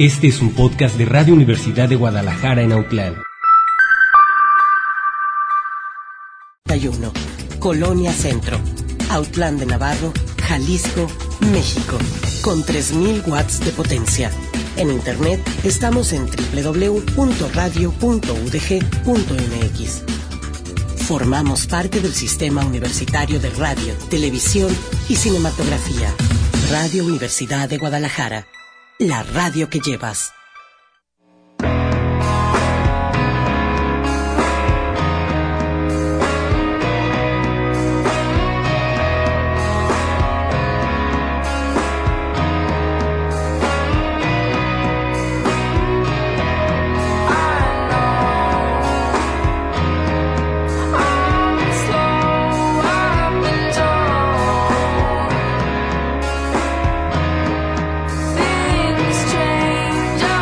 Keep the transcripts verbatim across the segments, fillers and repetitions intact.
Este es un podcast de Radio Universidad de Guadalajara en Autlán. uno. Colonia Centro, Autlán de Navarro, Jalisco, México, con tres mil watts de potencia. En internet estamos en doble u doble u doble u punto radio punto u d g punto m x. Formamos parte del Sistema Universitario de Radio, Televisión y Cinematografía. Radio Universidad de Guadalajara, la radio que llevas. Things change.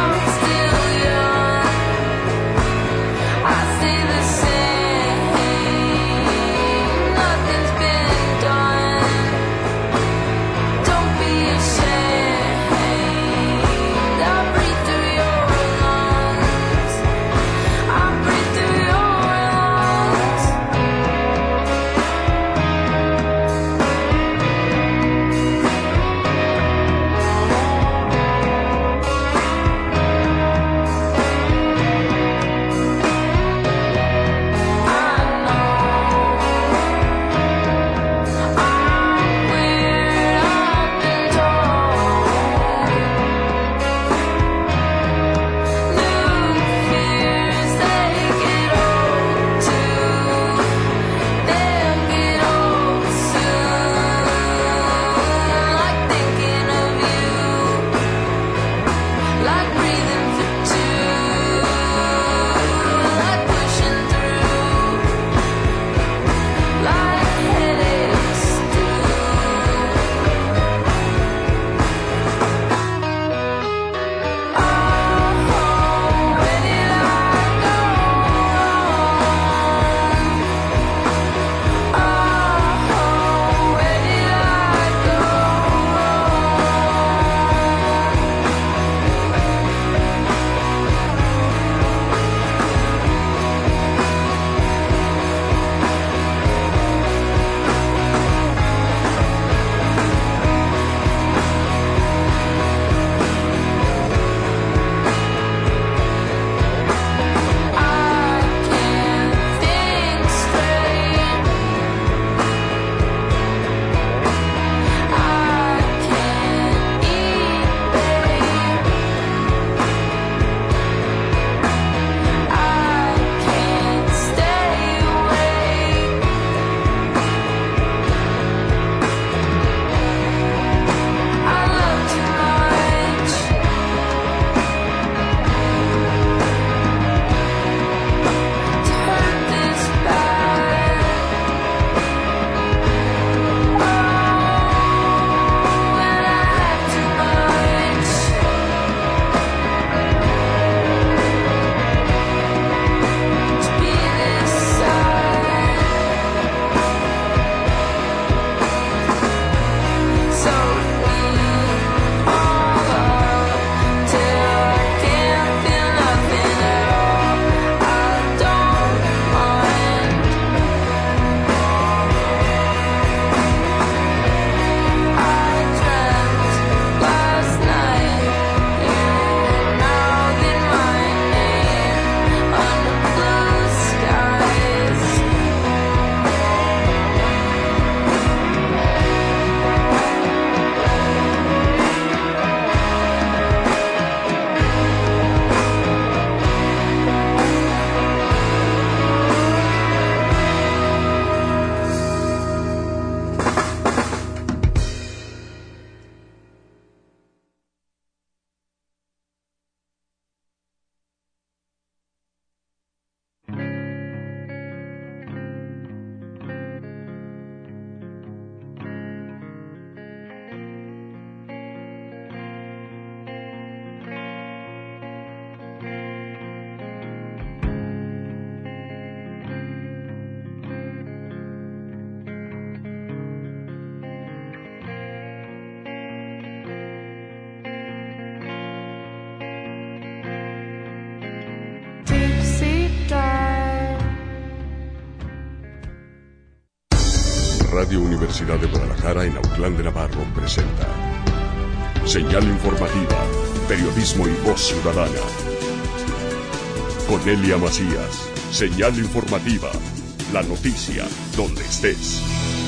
Radio Universidad de Guadalajara en Autlán de Navarro presenta Señal Informativa, Periodismo y Voz Ciudadana. Con Elia Macías, Señal Informativa, la noticia donde estés.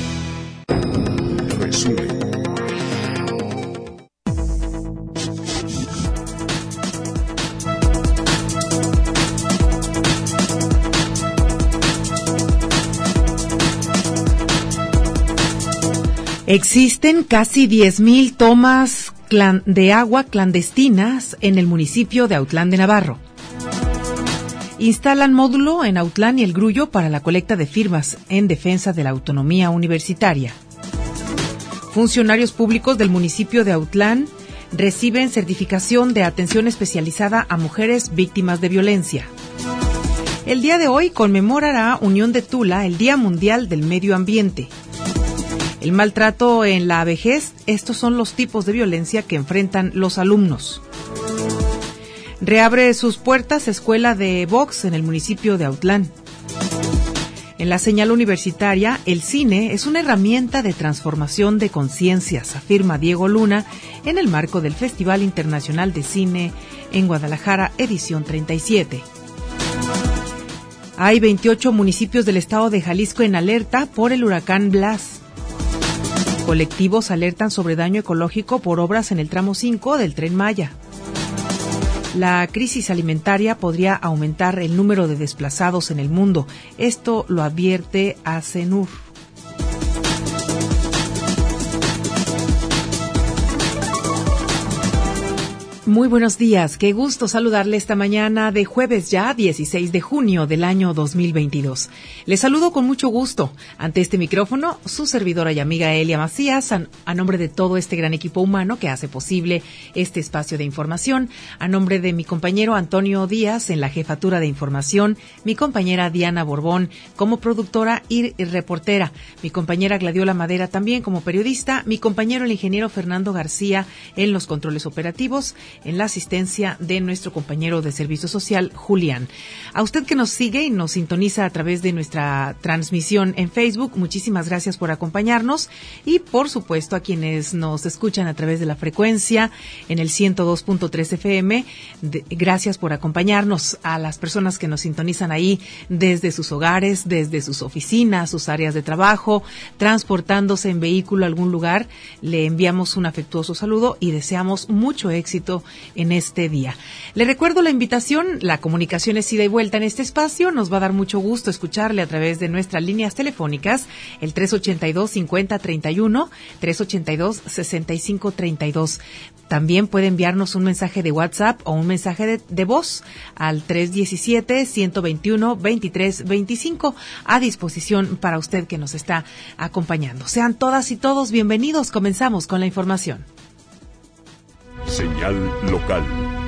Resumen. Existen casi diez mil tomas de agua clandestinas en el municipio de Autlán de Navarro. Instalan módulo en Autlán y El Grullo para la colecta de firmas en defensa de la autonomía universitaria. Funcionarios públicos del municipio de Autlán reciben certificación de atención especializada a mujeres víctimas de violencia. El día de hoy conmemorará Unión de Tula el Día Mundial del Medio Ambiente. El maltrato en la vejez, estos son los tipos de violencia que enfrentan los alumnos. Reabre sus puertas escuela de box en el municipio de Autlán. En la señal universitaria, el cine es una herramienta de transformación de conciencias, afirma Diego Luna en el marco del Festival Internacional de Cine en Guadalajara, edición treinta y siete. Hay veintiocho municipios del estado de Jalisco en alerta por el huracán Blas. Colectivos alertan sobre daño ecológico por obras en el tramo cinco del Tren Maya. La crisis alimentaria podría aumentar el número de desplazados en el mundo. Esto lo advierte ACNUR. Muy buenos días, qué gusto saludarle esta mañana de jueves ya, dieciséis de junio del año dos mil veintidós. Les saludo con mucho gusto ante este micrófono, su servidora y amiga Elia Macías, a, a nombre de todo este gran equipo humano que hace posible este espacio de información, a nombre de mi compañero Antonio Díaz en la jefatura de información, mi compañera Diana Borbón como productora y reportera, mi compañera Gladiola Madera también como periodista, mi compañero el ingeniero Fernando García en los controles operativos, en la asistencia de nuestro compañero de Servicio Social, Julián. A usted que nos sigue y nos sintoniza a través de nuestra transmisión en Facebook, muchísimas gracias por acompañarnos y, por supuesto, a quienes nos escuchan a través de la frecuencia en el ciento dos punto tres F M, de, gracias por acompañarnos. A las personas que nos sintonizan ahí desde sus hogares, desde sus oficinas, sus áreas de trabajo, transportándose en vehículo a algún lugar, le enviamos un afectuoso saludo y deseamos mucho éxito en este día. Le recuerdo la invitación, la comunicación es ida y vuelta en este espacio, nos va a dar mucho gusto escucharle a través de nuestras líneas telefónicas, el tres ochenta y dos, cincuenta, treinta y uno, tres ochenta y dos, sesenta y cinco, treinta y dos. También puede enviarnos un mensaje de WhatsApp o un mensaje de, de voz al tres diecisiete, ciento veintiuno, veintitrés veinticinco, a disposición para usted que nos está acompañando. Sean todas y todos bienvenidos, comenzamos con la información. Señal local.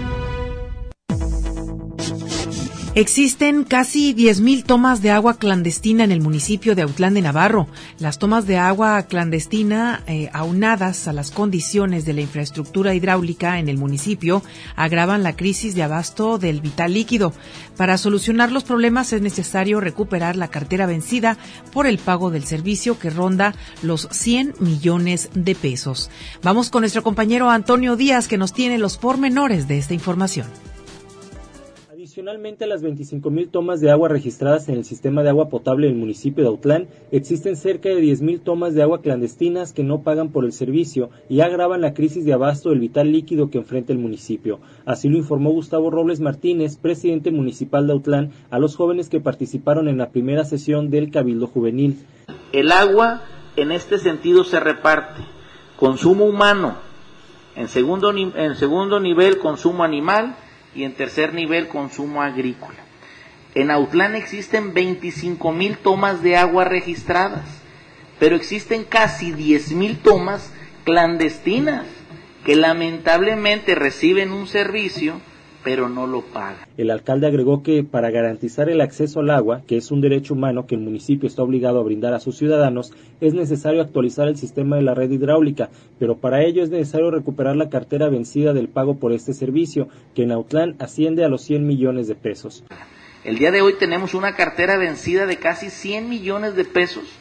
Existen casi diez mil tomas de agua clandestina en el municipio de Autlán de Navarro. Las tomas de agua clandestina, eh, aunadas a las condiciones de la infraestructura hidráulica en el municipio, agravan la crisis de abasto del vital líquido. Para solucionar los problemas es necesario recuperar la cartera vencida por el pago del servicio que ronda los cien millones de pesos. Vamos con nuestro compañero Antonio Díaz, que nos tiene los pormenores de esta información. Adicionalmente a las veinticinco mil tomas de agua registradas en el sistema de agua potable del municipio de Autlán, existen cerca de diez mil tomas de agua clandestinas que no pagan por el servicio y agravan la crisis de abasto del vital líquido que enfrenta el municipio. Así lo informó Gustavo Robles Martínez, presidente municipal de Autlán, a los jóvenes que participaron en la primera sesión del Cabildo Juvenil. El agua en este sentido se reparte: consumo humano, en segundo, en segundo nivel consumo animal, y en tercer nivel consumo agrícola. En Autlán existen veinticinco mil tomas de agua registradas, pero existen casi diez mil tomas clandestinas que lamentablemente reciben un servicio pero no lo pagan. El alcalde agregó que para garantizar el acceso al agua, que es un derecho humano que el municipio está obligado a brindar a sus ciudadanos, es necesario actualizar el sistema de la red hidráulica, pero para ello es necesario recuperar la cartera vencida del pago por este servicio, que en Autlán asciende a los cien millones de pesos. El día de hoy tenemos una cartera vencida de casi cien millones de pesos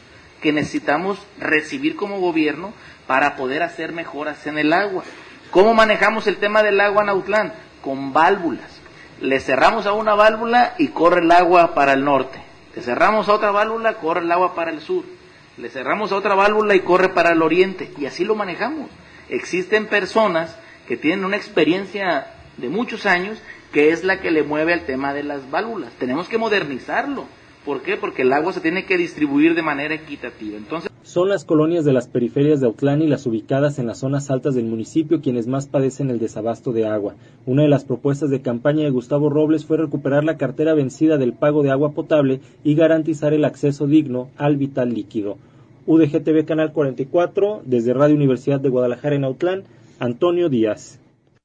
que necesitamos recibir como gobierno para poder hacer mejoras en el agua. ¿Cómo manejamos el tema del agua en Autlán? Con válvulas. Le cerramos a una válvula y corre el agua para el norte. Le cerramos a otra válvula, corre el agua para el sur. Le cerramos a otra válvula y corre para el oriente. Y así lo manejamos. Existen personas que tienen una experiencia de muchos años que es la que le mueve al tema de las válvulas. Tenemos que modernizarlo. ¿Por qué? Porque el agua se tiene que distribuir de manera equitativa. Entonces, son las colonias de las periferias de Autlán y las ubicadas en las zonas altas del municipio quienes más padecen el desabasto de agua. Una de las propuestas de campaña de Gustavo Robles fue recuperar la cartera vencida del pago de agua potable y garantizar el acceso digno al vital líquido. U D G T V Canal cuarenta y cuatro, desde Radio Universidad de Guadalajara en Autlán, Antonio Díaz.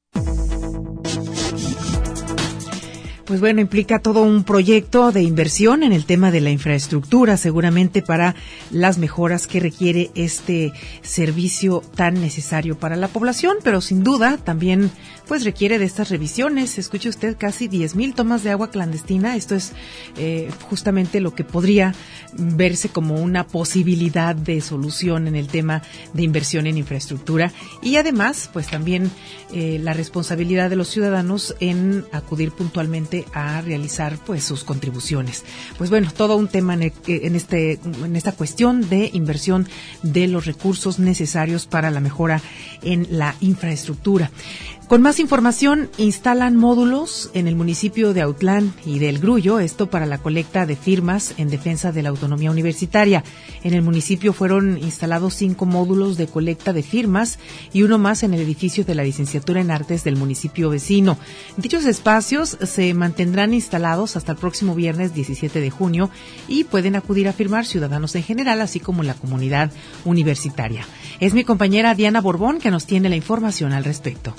Pues bueno, implica todo un proyecto de inversión en el tema de la infraestructura, seguramente para las mejoras que requiere este servicio tan necesario para la población, pero sin duda también pues requiere de estas revisiones. Escuche usted, casi diez mil tomas de agua clandestina. Esto es eh, justamente lo que podría verse como una posibilidad de solución en el tema de inversión en infraestructura y además pues también eh, la responsabilidad de los ciudadanos en acudir puntualmente a realizar pues sus contribuciones. Pues bueno, todo un tema en, el, en este en esta cuestión de inversión de los recursos necesarios para la mejora en la infraestructura. Con más información, instalan módulos en el municipio de Autlán y del Grullo, esto para la colecta de firmas en defensa de la autonomía universitaria. En el municipio fueron instalados cinco módulos de colecta de firmas y uno más en el edificio de la licenciatura en artes del municipio vecino. Dichos espacios se mantendrán instalados hasta el próximo viernes diecisiete de junio y pueden acudir a firmar ciudadanos en general, así como la comunidad universitaria. Es mi compañera Diana Borbón que nos tiene la información al respecto.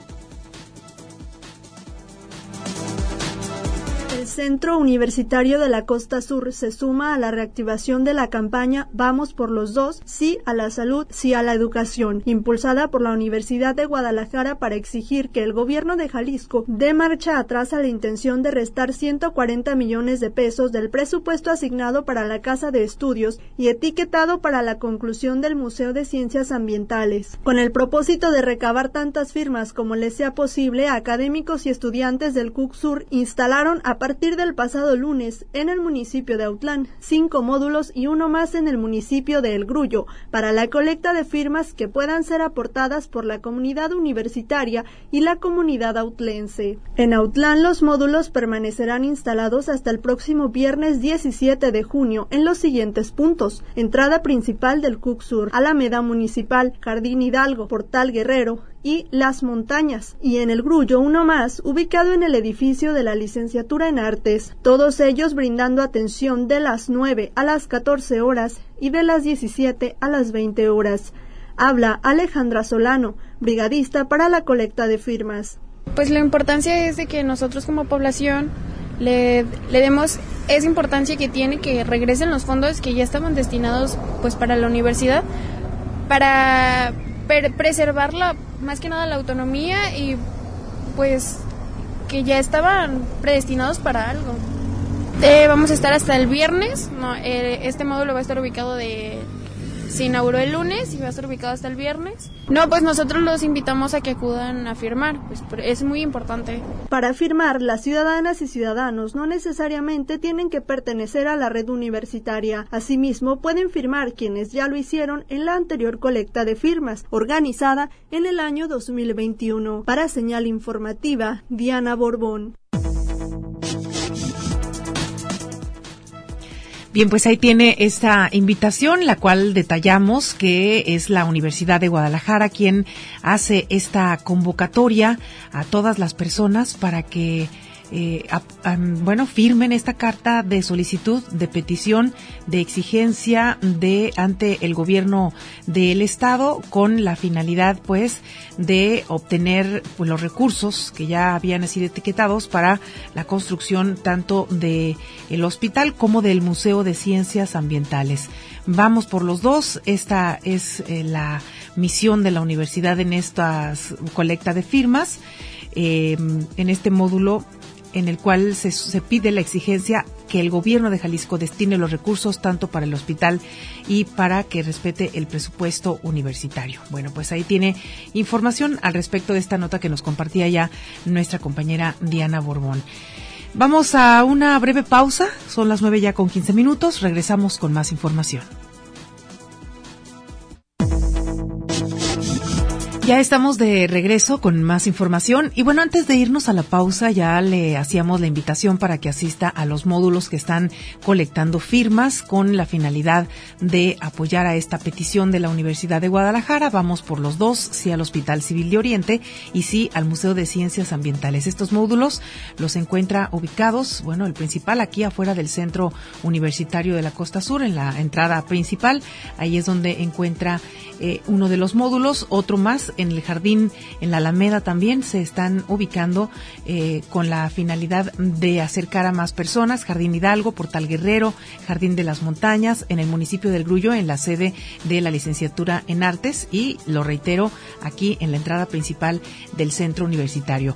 El Centro Universitario de la Costa Sur se suma a la reactivación de la campaña Vamos por los dos, sí a la salud, sí a la educación, impulsada por la Universidad de Guadalajara para exigir que el gobierno de Jalisco dé marcha atrás a la intención de restar ciento cuarenta millones de pesos del presupuesto asignado para la Casa de Estudios y etiquetado para la conclusión del Museo de Ciencias Ambientales. Con el propósito de recabar tantas firmas como les sea posible, académicos y estudiantes del C U C Sur instalaron a partir del pasado lunes en el municipio de Autlán cinco módulos y uno más en el municipio de El Grullo para la colecta de firmas que puedan ser aportadas por la comunidad universitaria y la comunidad autlense. En Autlán los módulos permanecerán instalados hasta el próximo viernes diecisiete de junio en los siguientes puntos: entrada principal del C U C Sur, Alameda Municipal, Jardín Hidalgo, Portal Guerrero y Las Montañas, y en El Grullo uno más ubicado en el edificio de la licenciatura en artes, todos ellos brindando atención de las nueve a las catorce horas y de las diecisiete a las veinte horas. Habla Alejandra Solano, brigadista para la colecta de firmas. Pues la importancia es de que nosotros como población le, le demos esa importancia que tiene que regresen los fondos que ya estaban destinados pues para la universidad, para preservar la, más que nada la autonomía y pues que ya estaban predestinados para algo. Eh, vamos a estar hasta el viernes, no, eh, este módulo va a estar ubicado de... Se inauguró el lunes y va a estar ubicado hasta el viernes. No, pues nosotros los invitamos a que acudan a firmar, pues es muy importante. Para firmar, las ciudadanas y ciudadanos no necesariamente tienen que pertenecer a la red universitaria. Asimismo, pueden firmar quienes ya lo hicieron en la anterior colecta de firmas, organizada en el año dos mil veintiuno. Para Señal Informativa, Diana Borbón. Bien, pues ahí tiene esta invitación, la cual detallamos que es la Universidad de Guadalajara quien hace esta convocatoria a todas las personas para que Eh, a, a, bueno, firmen esta carta de solicitud, de petición, de exigencia de ante el gobierno del estado con la finalidad, pues, de obtener pues, los recursos que ya habían sido etiquetados para la construcción tanto de el hospital como del Museo de Ciencias Ambientales. Vamos por los dos. Esta es eh, la misión de la universidad en esta colecta de firmas. Eh, en este módulo en el cual se, se pide la exigencia que el gobierno de Jalisco destine los recursos tanto para el hospital y para que respete el presupuesto universitario. Bueno, pues ahí tiene información al respecto de esta nota que nos compartía ya nuestra compañera Diana Borbón. Vamos a una breve pausa, son las nueve ya con quince minutos, regresamos con más información. Ya estamos de regreso con más información y bueno, antes de irnos a la pausa ya le hacíamos la invitación para que asista a los módulos que están colectando firmas con la finalidad de apoyar a esta petición de la Universidad de Guadalajara. Vamos por los dos, sí al Hospital Civil de Oriente y sí al Museo de Ciencias Ambientales. Estos módulos los encuentra ubicados, bueno, el principal aquí afuera del Centro Universitario de la Costa Sur, en la entrada principal. Ahí es donde encuentra eh, uno de los módulos, otro más en el jardín, en la Alameda también se están ubicando eh, con la finalidad de acercar a más personas. Jardín Hidalgo, Portal Guerrero, Jardín de las Montañas, en el municipio del Grullo, en la sede de la licenciatura en Artes y, lo reitero, aquí en la entrada principal del centro universitario.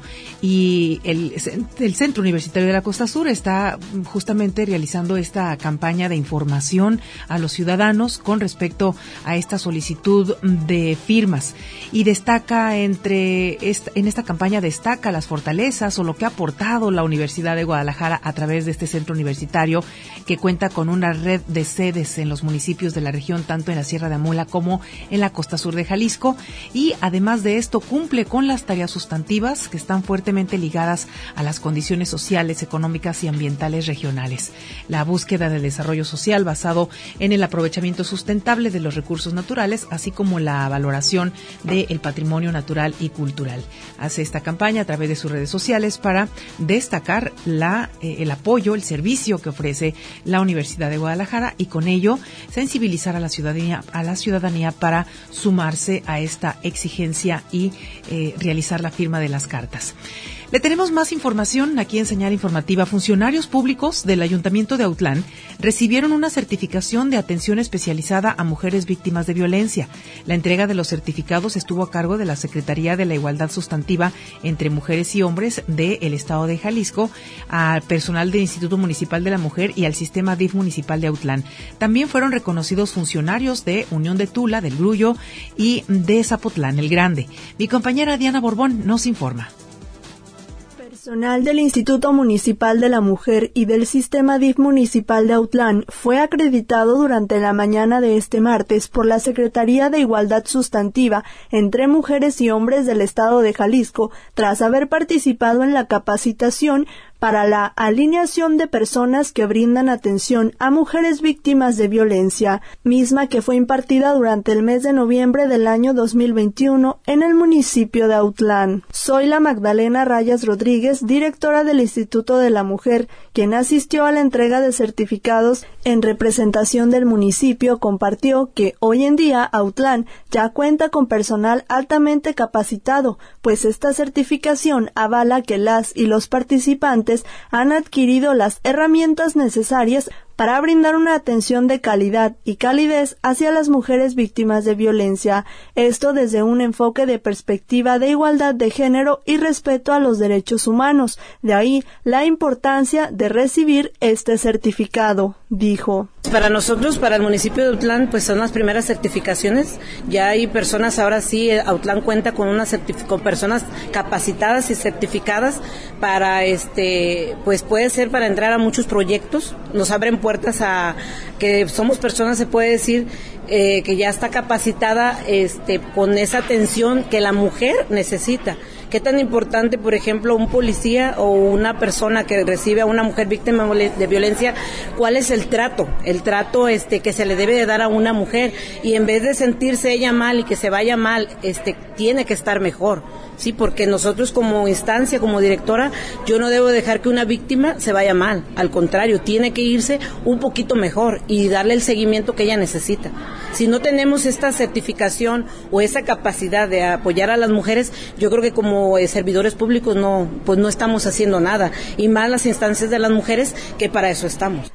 Y el, el Centro Universitario de la Costa Sur está justamente realizando esta campaña de información a los ciudadanos con respecto a esta solicitud de firmas. Y destaca entre esta, en esta campaña destaca las fortalezas o lo que ha aportado la Universidad de Guadalajara a través de este centro universitario que cuenta con una red de sedes en los municipios de la región, tanto en la Sierra de Amula como en la costa sur de Jalisco, y además de esto cumple con las tareas sustantivas que están fuertemente ligadas a las condiciones sociales, económicas y ambientales regionales. La búsqueda de desarrollo social basado en el aprovechamiento sustentable de los recursos naturales, así como la valoración del patrimonio natural y cultural. Hace esta campaña a través de sus redes sociales para destacar la, eh, el apoyo, el servicio que ofrece la Universidad de Guadalajara y con ello sensibilizar a la ciudadanía, a la ciudadanía para sumarse a esta exigencia y eh, realizar la firma de las cartas. Le tenemos más información aquí en Señal Informativa. Funcionarios públicos del Ayuntamiento de Autlán recibieron una certificación de atención especializada a mujeres víctimas de violencia. La entrega de los certificados estuvo a cargo de la Secretaría de la Igualdad Sustantiva entre Mujeres y Hombres del Estado de Jalisco, al personal del Instituto Municipal de la Mujer y al sistema D I F municipal de Autlán. También fueron reconocidos funcionarios de Unión de Tula, del Grullo y de Zapotlán el Grande. Mi compañera Diana Borbón nos informa. Personal del Instituto Municipal de la Mujer y del Sistema D I F Municipal de Autlán fue acreditado durante la mañana de este martes por la Secretaría de Igualdad Sustantiva entre Mujeres y Hombres del Estado de Jalisco, tras haber participado en la capacitación para la alineación de personas que brindan atención a mujeres víctimas de violencia, misma que fue impartida durante el mes de noviembre del año dos mil veintiuno en el municipio de Autlán. Soy la Magdalena Rayas Rodríguez, directora del Instituto de la Mujer, quien asistió a la entrega de certificados en representación del municipio, compartió que hoy en día Autlán ya cuenta con personal altamente capacitado, pues esta certificación avala que las y los participantes han adquirido las herramientas necesarias para brindar una atención de calidad y calidez hacia las mujeres víctimas de violencia, esto desde un enfoque de perspectiva de igualdad de género y respeto a los derechos humanos. De ahí la importancia de recibir este certificado, dijo. Para nosotros, para el municipio de Autlán, pues son las primeras certificaciones. Ya hay personas, ahora sí, Autlán cuenta con una certific- con personas capacitadas y certificadas para, este, pues puede ser para entrar a muchos proyectos. Nos abren puertas a que somos personas, se puede decir, eh, que ya está capacitada, este, con esa atención que la mujer necesita. ¿Qué tan importante, por ejemplo, un policía o una persona que recibe a una mujer víctima de violencia, cuál es el trato, el trato este que se le debe de dar a una mujer? Y en vez de sentirse ella mal y que se vaya mal, este tiene que estar mejor, sí, porque nosotros como instancia, como directora, yo no debo dejar que una víctima se vaya mal, al contrario, tiene que irse un poquito mejor y darle el seguimiento que ella necesita. Si no tenemos esta certificación o esa capacidad de apoyar a las mujeres, yo creo que como servidores públicos no, pues no estamos haciendo nada, y más las instancias de las mujeres, que para eso estamos.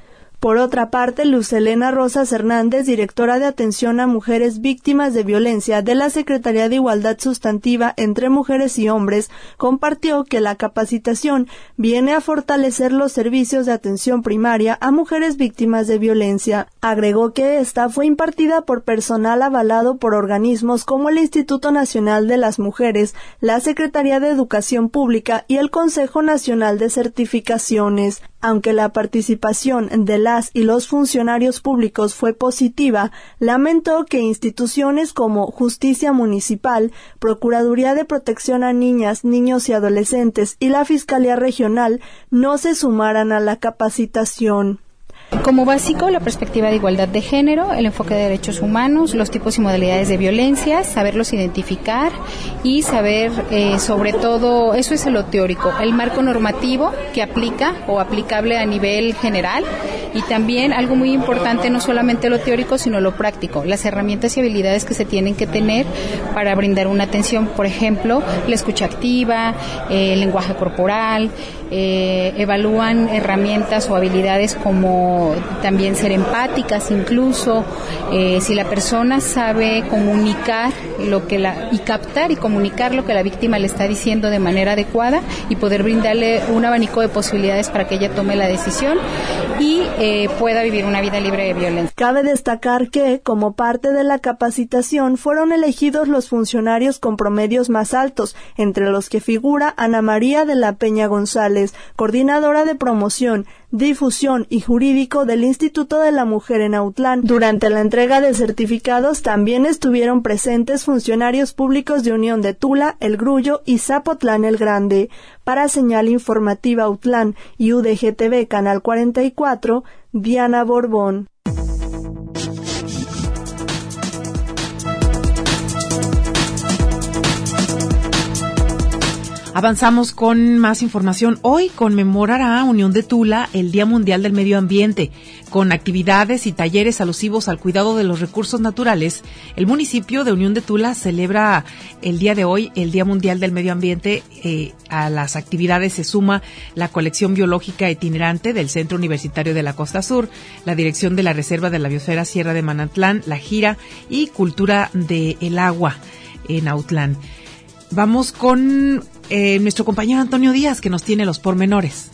Por otra parte, Luz Helena Rosas Hernández, directora de Atención a Mujeres Víctimas de Violencia de la Secretaría de Igualdad Sustantiva entre Mujeres y Hombres, compartió que la capacitación viene a fortalecer los servicios de atención primaria a mujeres víctimas de violencia. Agregó que esta fue impartida por personal avalado por organismos como el Instituto Nacional de las Mujeres, la Secretaría de Educación Pública y el Consejo Nacional de Certificaciones. Aunque la participación de las y los funcionarios públicos fue positiva, lamentó que instituciones como Justicia Municipal, Procuraduría de Protección a Niñas, Niños y Adolescentes y la Fiscalía Regional no se sumaran a la capacitación. Como básico, la perspectiva de igualdad de género, el enfoque de derechos humanos, los tipos y modalidades de violencia, saberlos identificar y saber, eh, sobre todo, eso es lo teórico, el marco normativo que aplica o aplicable a nivel general, y también algo muy importante, no solamente lo teórico, sino lo práctico, las herramientas y habilidades que se tienen que tener para brindar una atención, por ejemplo, la escucha activa, eh, el lenguaje corporal, eh, evalúan herramientas o habilidades como también ser empáticas, incluso eh, si la persona sabe comunicar lo que la y captar y comunicar lo que la víctima le está diciendo de manera adecuada y poder brindarle un abanico de posibilidades para que ella tome la decisión y eh, pueda vivir una vida libre de violencia. Cabe destacar que, como parte de la capacitación, fueron elegidos los funcionarios con promedios más altos, entre los que figura Ana María de la Peña González, coordinadora de promoción, difusión y jurídico del Instituto de la Mujer en Autlán. Durante la entrega de certificados también estuvieron presentes funcionarios públicos de Unión de Tula, El Grullo y Zapotlán el Grande. Para Señal Informativa Autlán y U D G T V Canal cuarenta y cuatro, Diana Borbón. Avanzamos con más información. Hoy conmemorará Unión de Tula el Día Mundial del Medio Ambiente. Con actividades y talleres alusivos al cuidado de los recursos naturales, el municipio de Unión de Tula celebra el día de hoy el Día Mundial del Medio Ambiente. Eh, a las actividades se suma la colección biológica itinerante del Centro Universitario de la Costa Sur, la dirección de la Reserva de la Biosfera Sierra de Manantlán, la gira y cultura del agua en Autlán. Vamos con eh, nuestro compañero Antonio Díaz, que nos tiene los pormenores.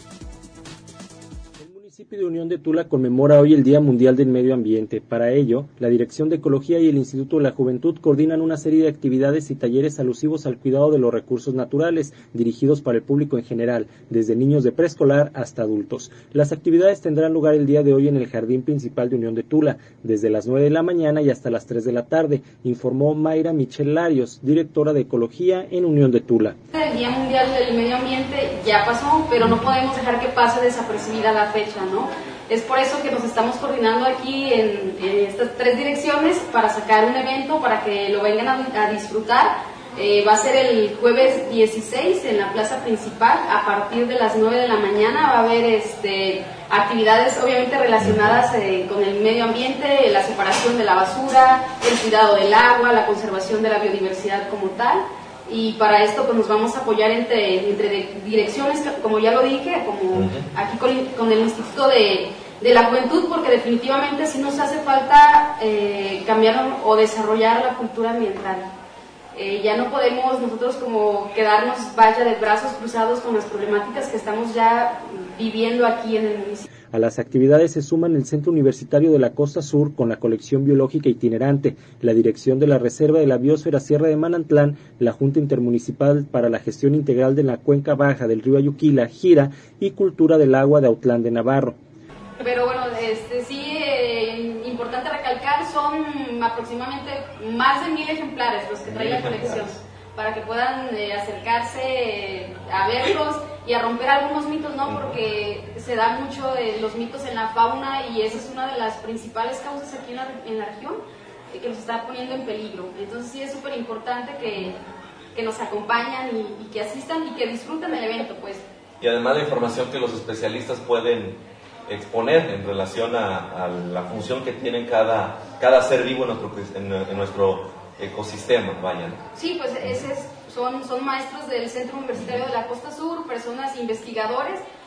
El municipio de Unión de Tula conmemora hoy el Día Mundial del Medio Ambiente. Para ello, la Dirección de Ecología y el Instituto de la Juventud coordinan una serie de actividades y talleres alusivos al cuidado de los recursos naturales, dirigidos para el público en general, desde niños de preescolar hasta adultos. Las actividades tendrán lugar el día de hoy en el Jardín Principal de Unión de Tula, desde las nueve de la mañana y hasta las tres de la tarde, informó Mayra Michel Larios, directora de Ecología en Unión de Tula. El Día Mundial del Medio Ambiente ya pasó, pero no podemos dejar que pase desapercibida la fecha, ¿no? Es por eso que nos estamos coordinando aquí en, en estas tres direcciones para sacar un evento para que lo vengan a, a disfrutar. Eh, va a ser el jueves dieciséis en la plaza principal a partir de las nueve de la mañana. Va a haber este, actividades obviamente relacionadas eh, con el medio ambiente, la separación de la basura, el cuidado del agua, la conservación de la biodiversidad como tal. Y para esto pues nos vamos a apoyar entre, entre direcciones, como ya lo dije, como aquí con, con el Instituto de, de la Juventud, porque definitivamente sí nos hace falta eh, cambiar o desarrollar la cultura ambiental. Eh, ya no podemos nosotros como quedarnos vaya de brazos cruzados con las problemáticas que estamos ya viviendo aquí en el municipio. A las actividades se suman el Centro Universitario de la Costa Sur con la colección biológica itinerante, la dirección de la Reserva de la Biosfera Sierra de Manantlán, la Junta Intermunicipal para la Gestión Integral de la Cuenca Baja del Río Ayuquila, Gira y Cultura del Agua de Autlán de Navarro. Pero bueno, este, sí, eh, importante recalcar, son aproximadamente más de mil ejemplares los que trae la colección, para que puedan eh, acercarse eh, a verlos y a romper algunos mitos, ¿no? Porque se dan mucho eh, los mitos en la fauna y esa es una de las principales causas aquí en la, en la región eh, que nos está poniendo en peligro. Entonces sí es súper importante que, que nos acompañen y, y que asistan y que disfruten el evento, pues. Y además la información que los especialistas pueden exponer en relación a, a la función que tiene cada, cada ser vivo en nuestro, en, en nuestro ecosistema, vayan. Sí, pues ese es, son, son maestros del Centro Universitario de la Costa Sur, personas investigadores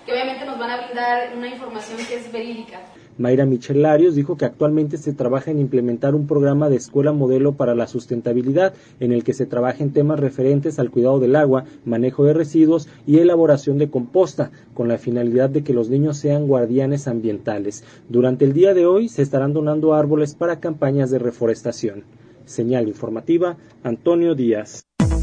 que obviamente nos van a brindar una información que es verídica. Mayra Michelarios dijo que actualmente se trabaja en implementar un programa de escuela modelo para la sustentabilidad, en el que se trabaja en temas referentes al cuidado del agua, manejo de residuos y elaboración de composta, con la finalidad de que los niños sean guardianes ambientales. Durante el día de hoy se estarán donando árboles para campañas de reforestación. Señal informativa, Antonio Díaz.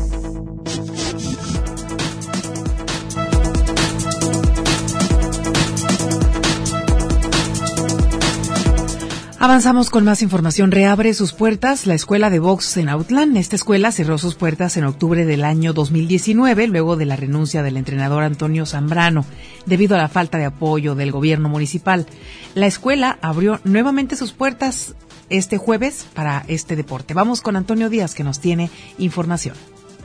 Avanzamos con más información. Reabre sus puertas la escuela de box en Autlán. Esta escuela cerró sus puertas en octubre del año dos mil diecinueve, luego de la renuncia del entrenador Antonio Zambrano, debido a la falta de apoyo del gobierno municipal. La escuela abrió nuevamente sus puertas este jueves para este deporte. Vamos con Antonio Díaz, que nos tiene información.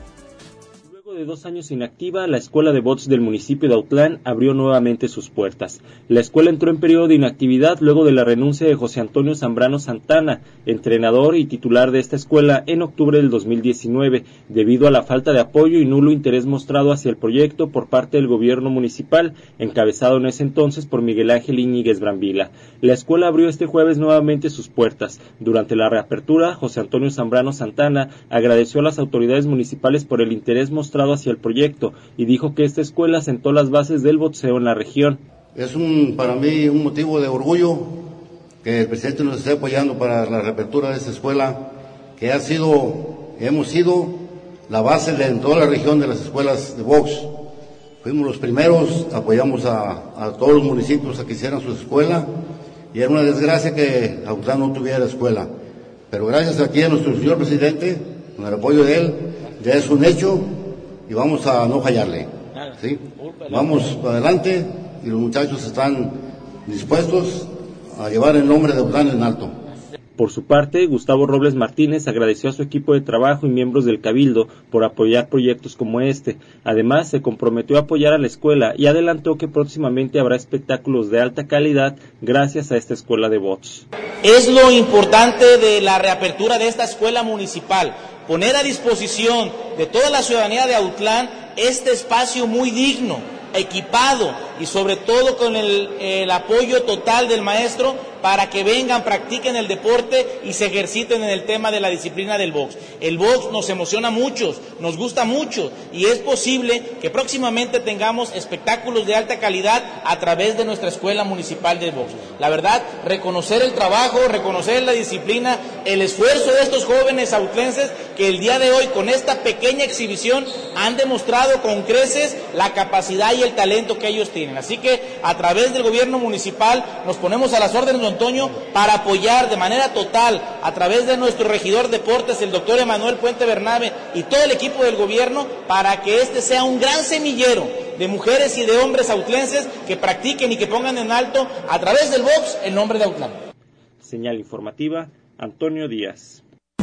De dos años inactiva, la escuela de bots del municipio de Autlán abrió nuevamente sus puertas. La escuela entró en periodo de inactividad luego de la renuncia de José Antonio Zambrano Santana, entrenador y titular de esta escuela, en octubre del dos mil diecinueve, debido a la falta de apoyo y nulo interés mostrado hacia el proyecto por parte del gobierno municipal, encabezado en ese entonces por Miguel Ángel Íñiguez Brambila. La escuela abrió este jueves nuevamente sus puertas. Durante la reapertura, José Antonio Zambrano Santana agradeció a las autoridades municipales por el interés mostrado hacia el proyecto y dijo que esta escuela sentó las bases del boxeo en la región. Es un para mí un motivo de orgullo que el presidente nos esté apoyando para la reapertura de esta escuela, que ha sido, hemos sido la base de en toda la región de las escuelas de box. Fuimos los primeros, apoyamos a, a todos los municipios a que hicieran su escuela, y era una desgracia que Autlán no tuviera escuela. Pero gracias aquí a nuestro señor presidente, con el apoyo de él, ya es un hecho. Y vamos a no fallarle, ¿sí? Vamos adelante y los muchachos están dispuestos a llevar el nombre de Autlán en alto. Por su parte, Gustavo Robles Martínez agradeció a su equipo de trabajo y miembros del Cabildo por apoyar proyectos como este. Además, se comprometió a apoyar a la escuela y adelantó que próximamente habrá espectáculos de alta calidad gracias a esta escuela de bots. Es lo importante de la reapertura de esta escuela municipal, poner a disposición de toda la ciudadanía de Autlán este espacio muy digno, equipado y sobre todo con el, el apoyo total del maestro para que vengan, practiquen el deporte y se ejerciten en el tema de la disciplina del box. El box nos emociona a muchos, nos gusta mucho y es posible que próximamente tengamos espectáculos de alta calidad a través de nuestra escuela municipal de box. La verdad, reconocer el trabajo, reconocer la disciplina, el esfuerzo de estos jóvenes autlenses que el día de hoy con esta pequeña exhibición han demostrado con creces la capacidad y el talento que ellos tienen. Así que a través del gobierno municipal nos ponemos a las órdenes, don Antonio, para apoyar de manera total a través de nuestro regidor de deportes, el doctor Emanuel Puente Bernabe y todo el equipo del gobierno, para que este sea un gran semillero de mujeres y de hombres autlenses que practiquen y que pongan en alto a través del box el nombre de Autlán. Señal informativa, Antonio Díaz.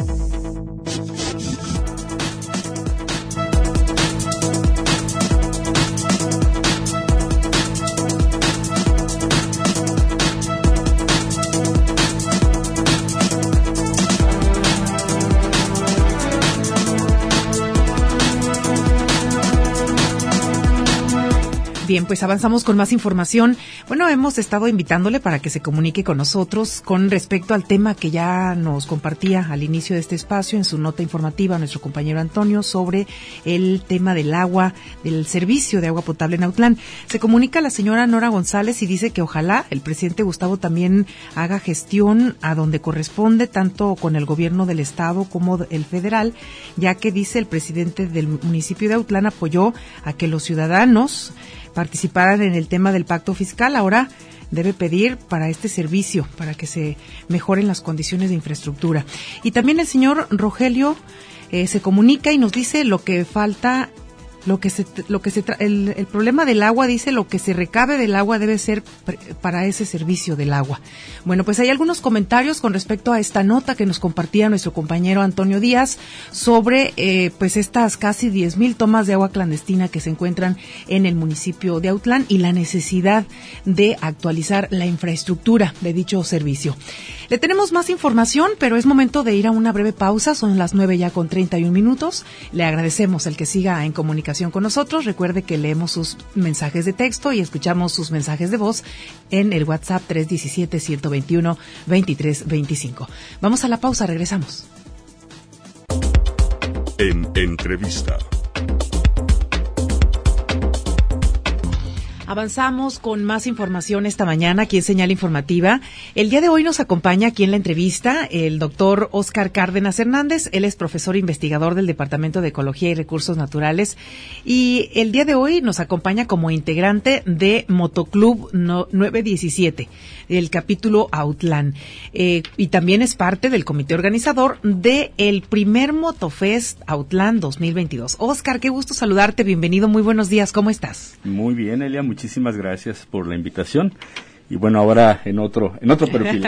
Bien, pues avanzamos con más información. Bueno, hemos estado invitándole para que se comunique con nosotros con respecto al tema que ya nos compartía al inicio de este espacio en su nota informativa nuestro compañero Antonio sobre el tema del agua, del servicio de agua potable en Autlán. Se comunica la señora Nora González y dice que ojalá el presidente Gustavo también haga gestión a donde corresponde, tanto con el gobierno del estado como el federal, ya que dice el presidente del municipio de Autlán apoyó a que los ciudadanos participaran en el tema del pacto fiscal. Ahora debe pedir para este servicio, para que se mejoren las condiciones de infraestructura. Y también el señor Rogelio eh, se comunica y nos dice lo que falta, lo que se, lo que se, tra- el, el problema del agua, dice, lo que se recabe del agua debe ser pre- para ese servicio del agua. Bueno, pues hay algunos comentarios con respecto a esta nota que nos compartía nuestro compañero Antonio Díaz sobre, eh, pues estas casi diez mil tomas de agua clandestina que se encuentran en el municipio de Autlán y la necesidad de actualizar la infraestructura de dicho servicio. Le tenemos más información, pero es momento de ir a una breve pausa. Son las nueve ya con treinta y un minutos. Le agradecemos el que siga en comunicación comunicación con nosotros. Recuerde que leemos sus mensajes de texto y escuchamos sus mensajes de voz en el WhatsApp tres uno siete, uno dos uno, dos tres dos cinco. Vamos a la pausa, regresamos. En entrevista. Avanzamos con más información esta mañana aquí en Señal Informativa. El día de hoy nos acompaña aquí en la entrevista el doctor Óscar Cárdenas Hernández. Él es profesor investigador del Departamento de Ecología y Recursos Naturales. Y el día de hoy nos acompaña como integrante de Motoclub nueve diecisiete, el capítulo Autlán. Eh, y también es parte del comité organizador de el primer Motofest Autlán dos mil veintidós. Óscar, qué gusto saludarte. Bienvenido. Muy buenos días. ¿Cómo estás? Muy bien, Elia. Muchísimas gracias por la invitación. Y bueno, ahora en otro en otro perfil.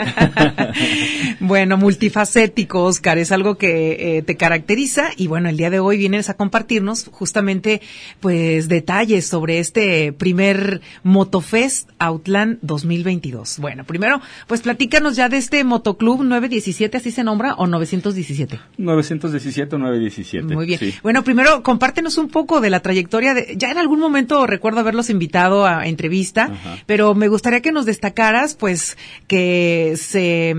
Bueno, multifacético, Óscar, es algo que eh, te caracteriza. Y bueno, el día de hoy vienes a compartirnos justamente pues detalles sobre este primer Motofest Autlán dos mil veintidós. Bueno, primero, pues platícanos ya de este Motoclub nueve diecisiete, ¿así se nombra? ¿O novecientos diecisiete? novecientos diecisiete o nueve diecisiete. Muy bien. Sí. Bueno, primero, compártenos un poco de la trayectoria. De, ya en algún momento recuerdo haberlos invitado a entrevista, Ajá. pero me gustaría que nos destacaras, pues, que se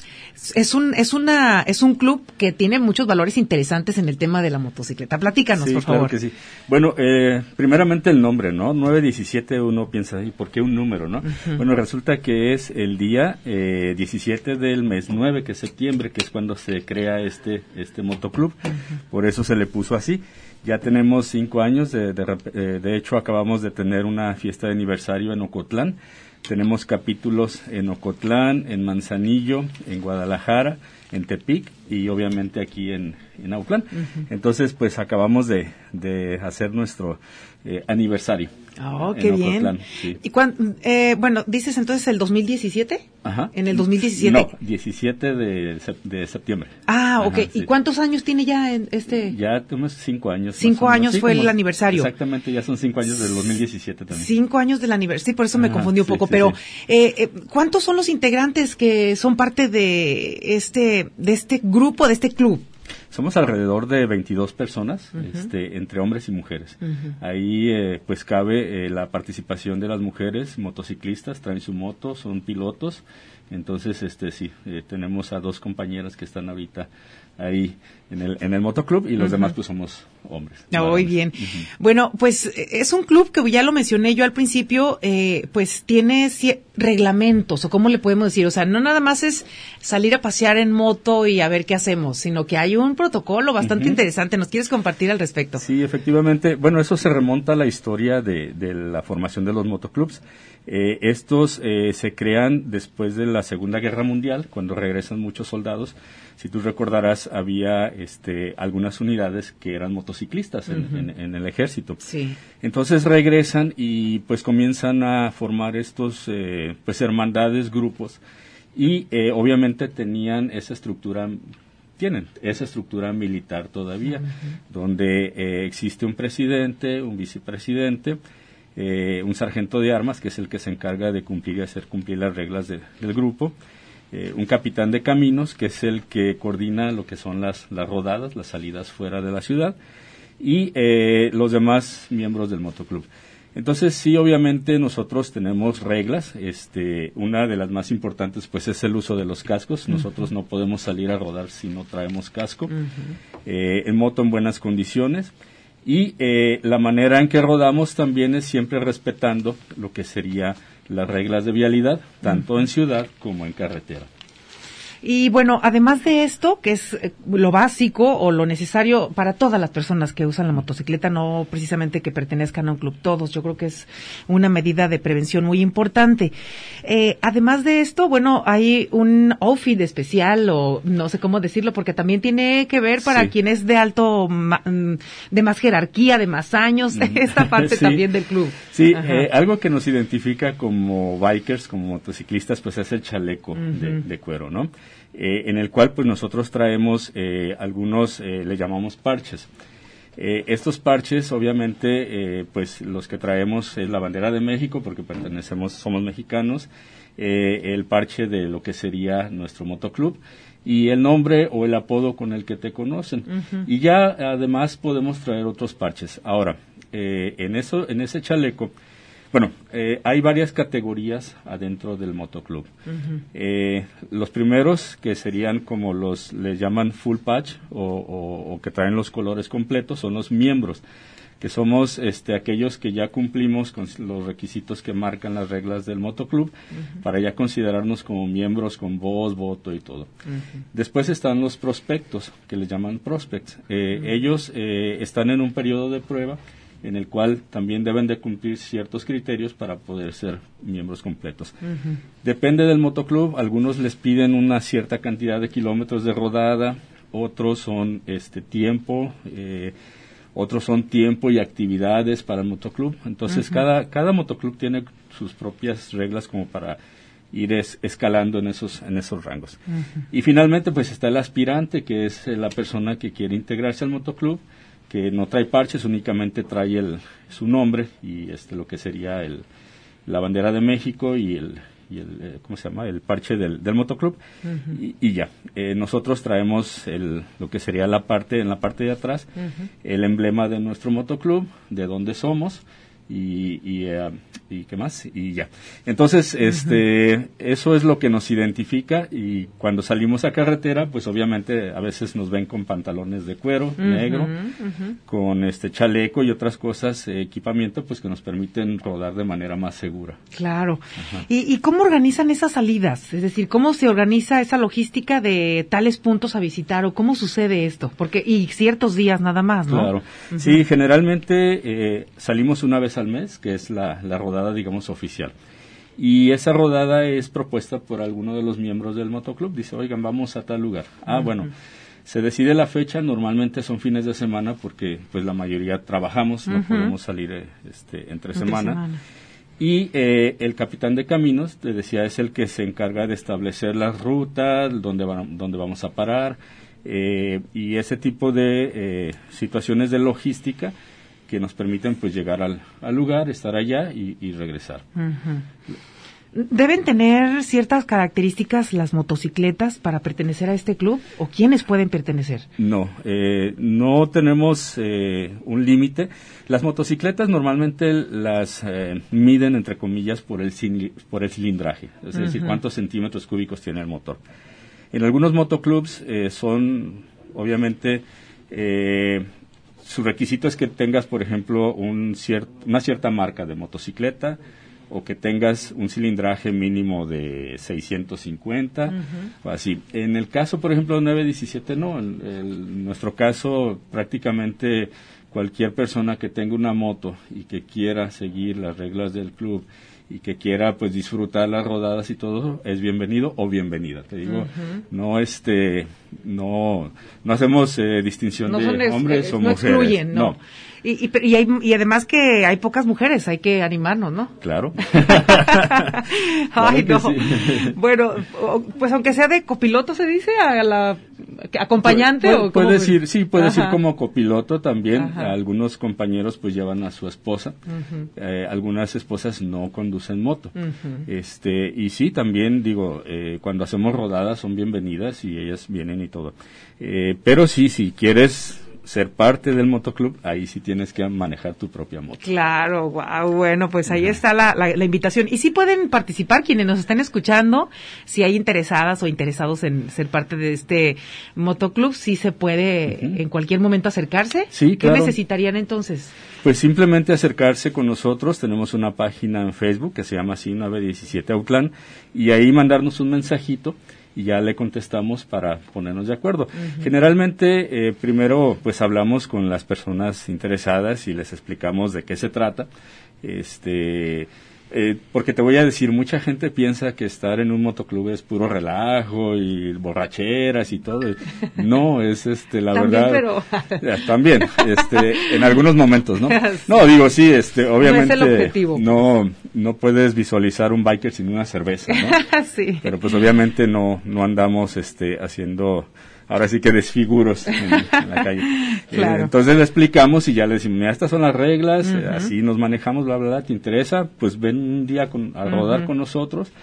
es un es una es un club que tiene muchos valores interesantes en el tema de la motocicleta. Platícanos, sí, por claro favor. Que sí. Bueno, eh, primeramente el nombre, ¿no? nueve diecisiete, uno piensa, ¿y por qué un número, no? Uh-huh. Bueno, resulta que es el día eh, diecisiete del mes nueve, que es septiembre, que es cuando se crea este este motoclub. Uh-huh. Por eso se le puso así. Ya tenemos cinco años, de, de, de hecho acabamos de tener una fiesta de aniversario en Ocotlán. Tenemos capítulos en Ocotlán, en Manzanillo, en Guadalajara, en Tepic y obviamente aquí en, en Autlán. Uh-huh. Entonces, pues acabamos de, de hacer nuestro eh, aniversario. Oh, qué bien. Ocotlán, sí. Y cuando, eh, bueno, dices entonces el dos mil diecisiete. Ajá. En el dos mil diecisiete. No, diecisiete de, de septiembre. Ah, ok. Ajá, sí. ¿Y cuántos años tiene ya en este? Ya tenemos cinco años. Cinco años sí, fue el aniversario. Exactamente, ya son cinco años del dos mil diecisiete también. Cinco años del aniversario, sí, por eso me Ajá, confundí un sí, poco. sí, pero, sí. Eh, eh, ¿cuántos son los integrantes que son parte de este, de este grupo, de este club? Somos alrededor de veintidós personas, uh-huh. este, entre hombres y mujeres. Uh-huh. Ahí eh, pues cabe eh, la participación de las mujeres motociclistas, traen su moto, son pilotos. Entonces, este sí, eh, tenemos a dos compañeras que están ahorita ahí en el en el motoclub y los uh-huh. demás pues somos hombres. Oh, muy bien. Uh-huh. Bueno, pues es un club que ya lo mencioné yo al principio, eh, pues tiene c- reglamentos, o cómo le podemos decir, o sea, no nada más es salir a pasear en moto y a ver qué hacemos, sino que hay un protocolo bastante uh-huh. interesante. ¿Nos quieres compartir al respecto? Sí, efectivamente. Bueno, eso se remonta a la historia de, de la formación de los motoclubs. Eh, estos eh, se crean después de la Segunda Guerra Mundial, cuando regresan muchos soldados. Si tú recordarás, había este, algunas unidades que eran motociclistas en, uh-huh. en, en el ejército. Sí. Entonces regresan y pues comienzan a formar estos eh, pues hermandades, grupos, y eh, obviamente tenían esa estructura, tienen esa estructura militar todavía, uh-huh. donde eh, existe un presidente, un vicepresidente, eh, un sargento de armas, que es el que se encarga de cumplir y hacer cumplir las reglas de, del grupo, eh, un capitán de caminos, que es el que coordina lo que son las, las rodadas, las salidas fuera de la ciudad, y eh, los demás miembros del motoclub. Entonces, sí, obviamente nosotros tenemos reglas. Este, una de las más importantes, pues, es el uso de los cascos. Nosotros uh-huh. no podemos salir a rodar si no traemos casco. Uh-huh. Eh, en moto en buenas condiciones. Y eh, la manera en que rodamos también es siempre respetando lo que sería las reglas de vialidad, tanto uh-huh. en ciudad como en carretera. Y bueno, además de esto, que es lo básico o lo necesario para todas las personas que usan la motocicleta, no precisamente que pertenezcan a un club, todos, yo creo que es una medida de prevención muy importante. Eh, además de esto, bueno, hay un outfit especial, o no sé cómo decirlo, porque también tiene que ver para sí. quien es de alto, de más jerarquía, de más años, esta parte sí. también del club. Sí, eh, algo que nos identifica como bikers, como motociclistas, pues es el chaleco uh-huh. de, de cuero, ¿no? Eh, en el cual pues nosotros traemos eh, algunos, eh, le llamamos parches. Eh, estos parches, obviamente, eh, pues los que traemos es la bandera de México, porque pertenecemos, somos mexicanos, eh, el parche de lo que sería nuestro motoclub, y el nombre o el apodo con el que te conocen. Uh-huh. Y ya, además, podemos traer otros parches. Ahora, eh, en eso, en ese chaleco, bueno, eh, hay varias categorías adentro del motoclub. Uh-huh. Eh, los primeros, que serían como los, les llaman full patch, o, o, o que traen los colores completos, son los miembros, que somos este, aquellos que ya cumplimos con los requisitos que marcan las reglas del motoclub, uh-huh. para ya considerarnos como miembros con voz, voto y todo. Uh-huh. Después están los prospectos, que les llaman prospects. Eh, uh-huh. Ellos eh, están en un periodo de prueba en el cual también deben de cumplir ciertos criterios para poder ser miembros completos. Uh-huh. Depende del motoclub, algunos les piden una cierta cantidad de kilómetros de rodada, otros son este tiempo, eh, otros son tiempo y actividades para el motoclub. Entonces, uh-huh. cada, cada motoclub tiene sus propias reglas como para ir es, escalando en esos, en esos rangos. Uh-huh. Y finalmente, pues está el aspirante, que es la persona que quiere integrarse al motoclub, que no trae parches, únicamente trae el, su nombre y este lo que sería el, la bandera de México y el, y el eh, ¿cómo se llama? El parche del, del motoclub. Uh-huh. y, y ya. Eh, nosotros traemos el, lo que sería la parte, en la parte de atrás, uh-huh. el emblema de nuestro motoclub, de dónde somos, y, y, uh, y qué más, y ya. Entonces, uh-huh. este, eso es lo que nos identifica, y cuando salimos a carretera, pues obviamente a veces nos ven con pantalones de cuero, uh-huh. negro, uh-huh. con este chaleco y otras cosas, eh, equipamiento, pues que nos permiten rodar de manera más segura. Claro. ¿Y, ¿Y cómo organizan esas salidas? Es decir, ¿cómo se organiza esa logística de tales puntos a visitar, o cómo sucede esto? Porque, y ciertos días nada más, ¿no? Claro. Uh-huh. Sí, generalmente eh, salimos una vez al mes, que es la, la rodada, digamos, oficial. Y esa rodada es propuesta por alguno de los miembros del motoclub. Dice, oigan, vamos a tal lugar. Ah, uh-huh. bueno, se decide la fecha, normalmente son fines de semana, porque pues la mayoría trabajamos, uh-huh. no podemos salir eh, este, entre semana. semana. Y eh, el capitán de caminos, te decía, es el que se encarga de establecer las rutas, dónde, van, dónde vamos a parar, eh, y ese tipo de eh, situaciones de logística que nos permiten pues llegar al, al lugar, estar allá y, y regresar. Uh-huh. ¿Deben tener ciertas características las motocicletas para pertenecer a este club, o quiénes pueden pertenecer? No, eh, no tenemos eh, un límite. Las motocicletas normalmente las eh, miden, entre comillas, por el, cil- por el cilindraje, es uh-huh. decir, cuántos centímetros cúbicos tiene el motor. En algunos motoclubs eh, son, obviamente, eh, su requisito es que tengas, por ejemplo, un cier- una cierta marca de motocicleta, o que tengas un cilindraje mínimo de seiscientos cincuenta, uh-huh. o así. En el caso, por ejemplo, de nueve diecisiete, no. En, en nuestro caso, prácticamente cualquier persona que tenga una moto y que quiera seguir las reglas del club y que quiera pues disfrutar las rodadas y todo, es bienvenido o bienvenida. Te digo, uh-huh. no este no no hacemos eh, distinción no de hombres es, o no mujeres. Excluyen, no. no. Y, y, y, hay, y además que hay pocas mujeres, hay que animarnos, ¿no? Claro. Ay, claro no. Sí. Bueno, pues aunque sea de copiloto, se dice, a la acompañante. Puede, o puede cómo... decir, sí, puede Ajá. decir como copiloto también. Ajá. Algunos compañeros pues llevan a su esposa. Uh-huh. Eh, algunas esposas no conducen moto. Uh-huh. Este, y sí, también digo, eh, cuando hacemos rodadas son bienvenidas y ellas vienen y todo. Eh, pero sí, si quieres ser parte del motoclub, ahí sí tienes que manejar tu propia moto. Claro, wow, bueno, pues ahí uh-huh. está la, la, la invitación. Y sí pueden participar quienes nos están escuchando, si hay interesadas o interesados en ser parte de este motoclub, sí se puede uh-huh. en cualquier momento acercarse. Sí, claro. ¿Qué necesitarían entonces? Pues simplemente acercarse con nosotros. Tenemos una página en Facebook que se llama así, nueve diecisiete Autlán, y ahí mandarnos un mensajito y ya le contestamos para ponernos de acuerdo. Uh-huh. Generalmente, eh, primero, pues hablamos con las personas interesadas y les explicamos de qué se trata. Este, eh, porque te voy a decir, mucha gente piensa que estar en un motoclub es puro relajo y borracheras y todo. No, es este, la también, verdad. Pero... Eh, también, este, en algunos momentos, ¿no? No, digo, sí, este, obviamente. No es el objetivo. No, no puedes visualizar un biker sin una cerveza, ¿no? Sí. Pero pues obviamente no, no andamos, este, haciendo, ahora sí que desfiguros en, en la calle. Claro. Eh, entonces le explicamos y ya le decimos, mira, estas son las reglas, uh-huh. eh, así nos manejamos, bla, bla, bla, ¿te interesa? Pues ven un día con, a rodar uh-huh. con nosotros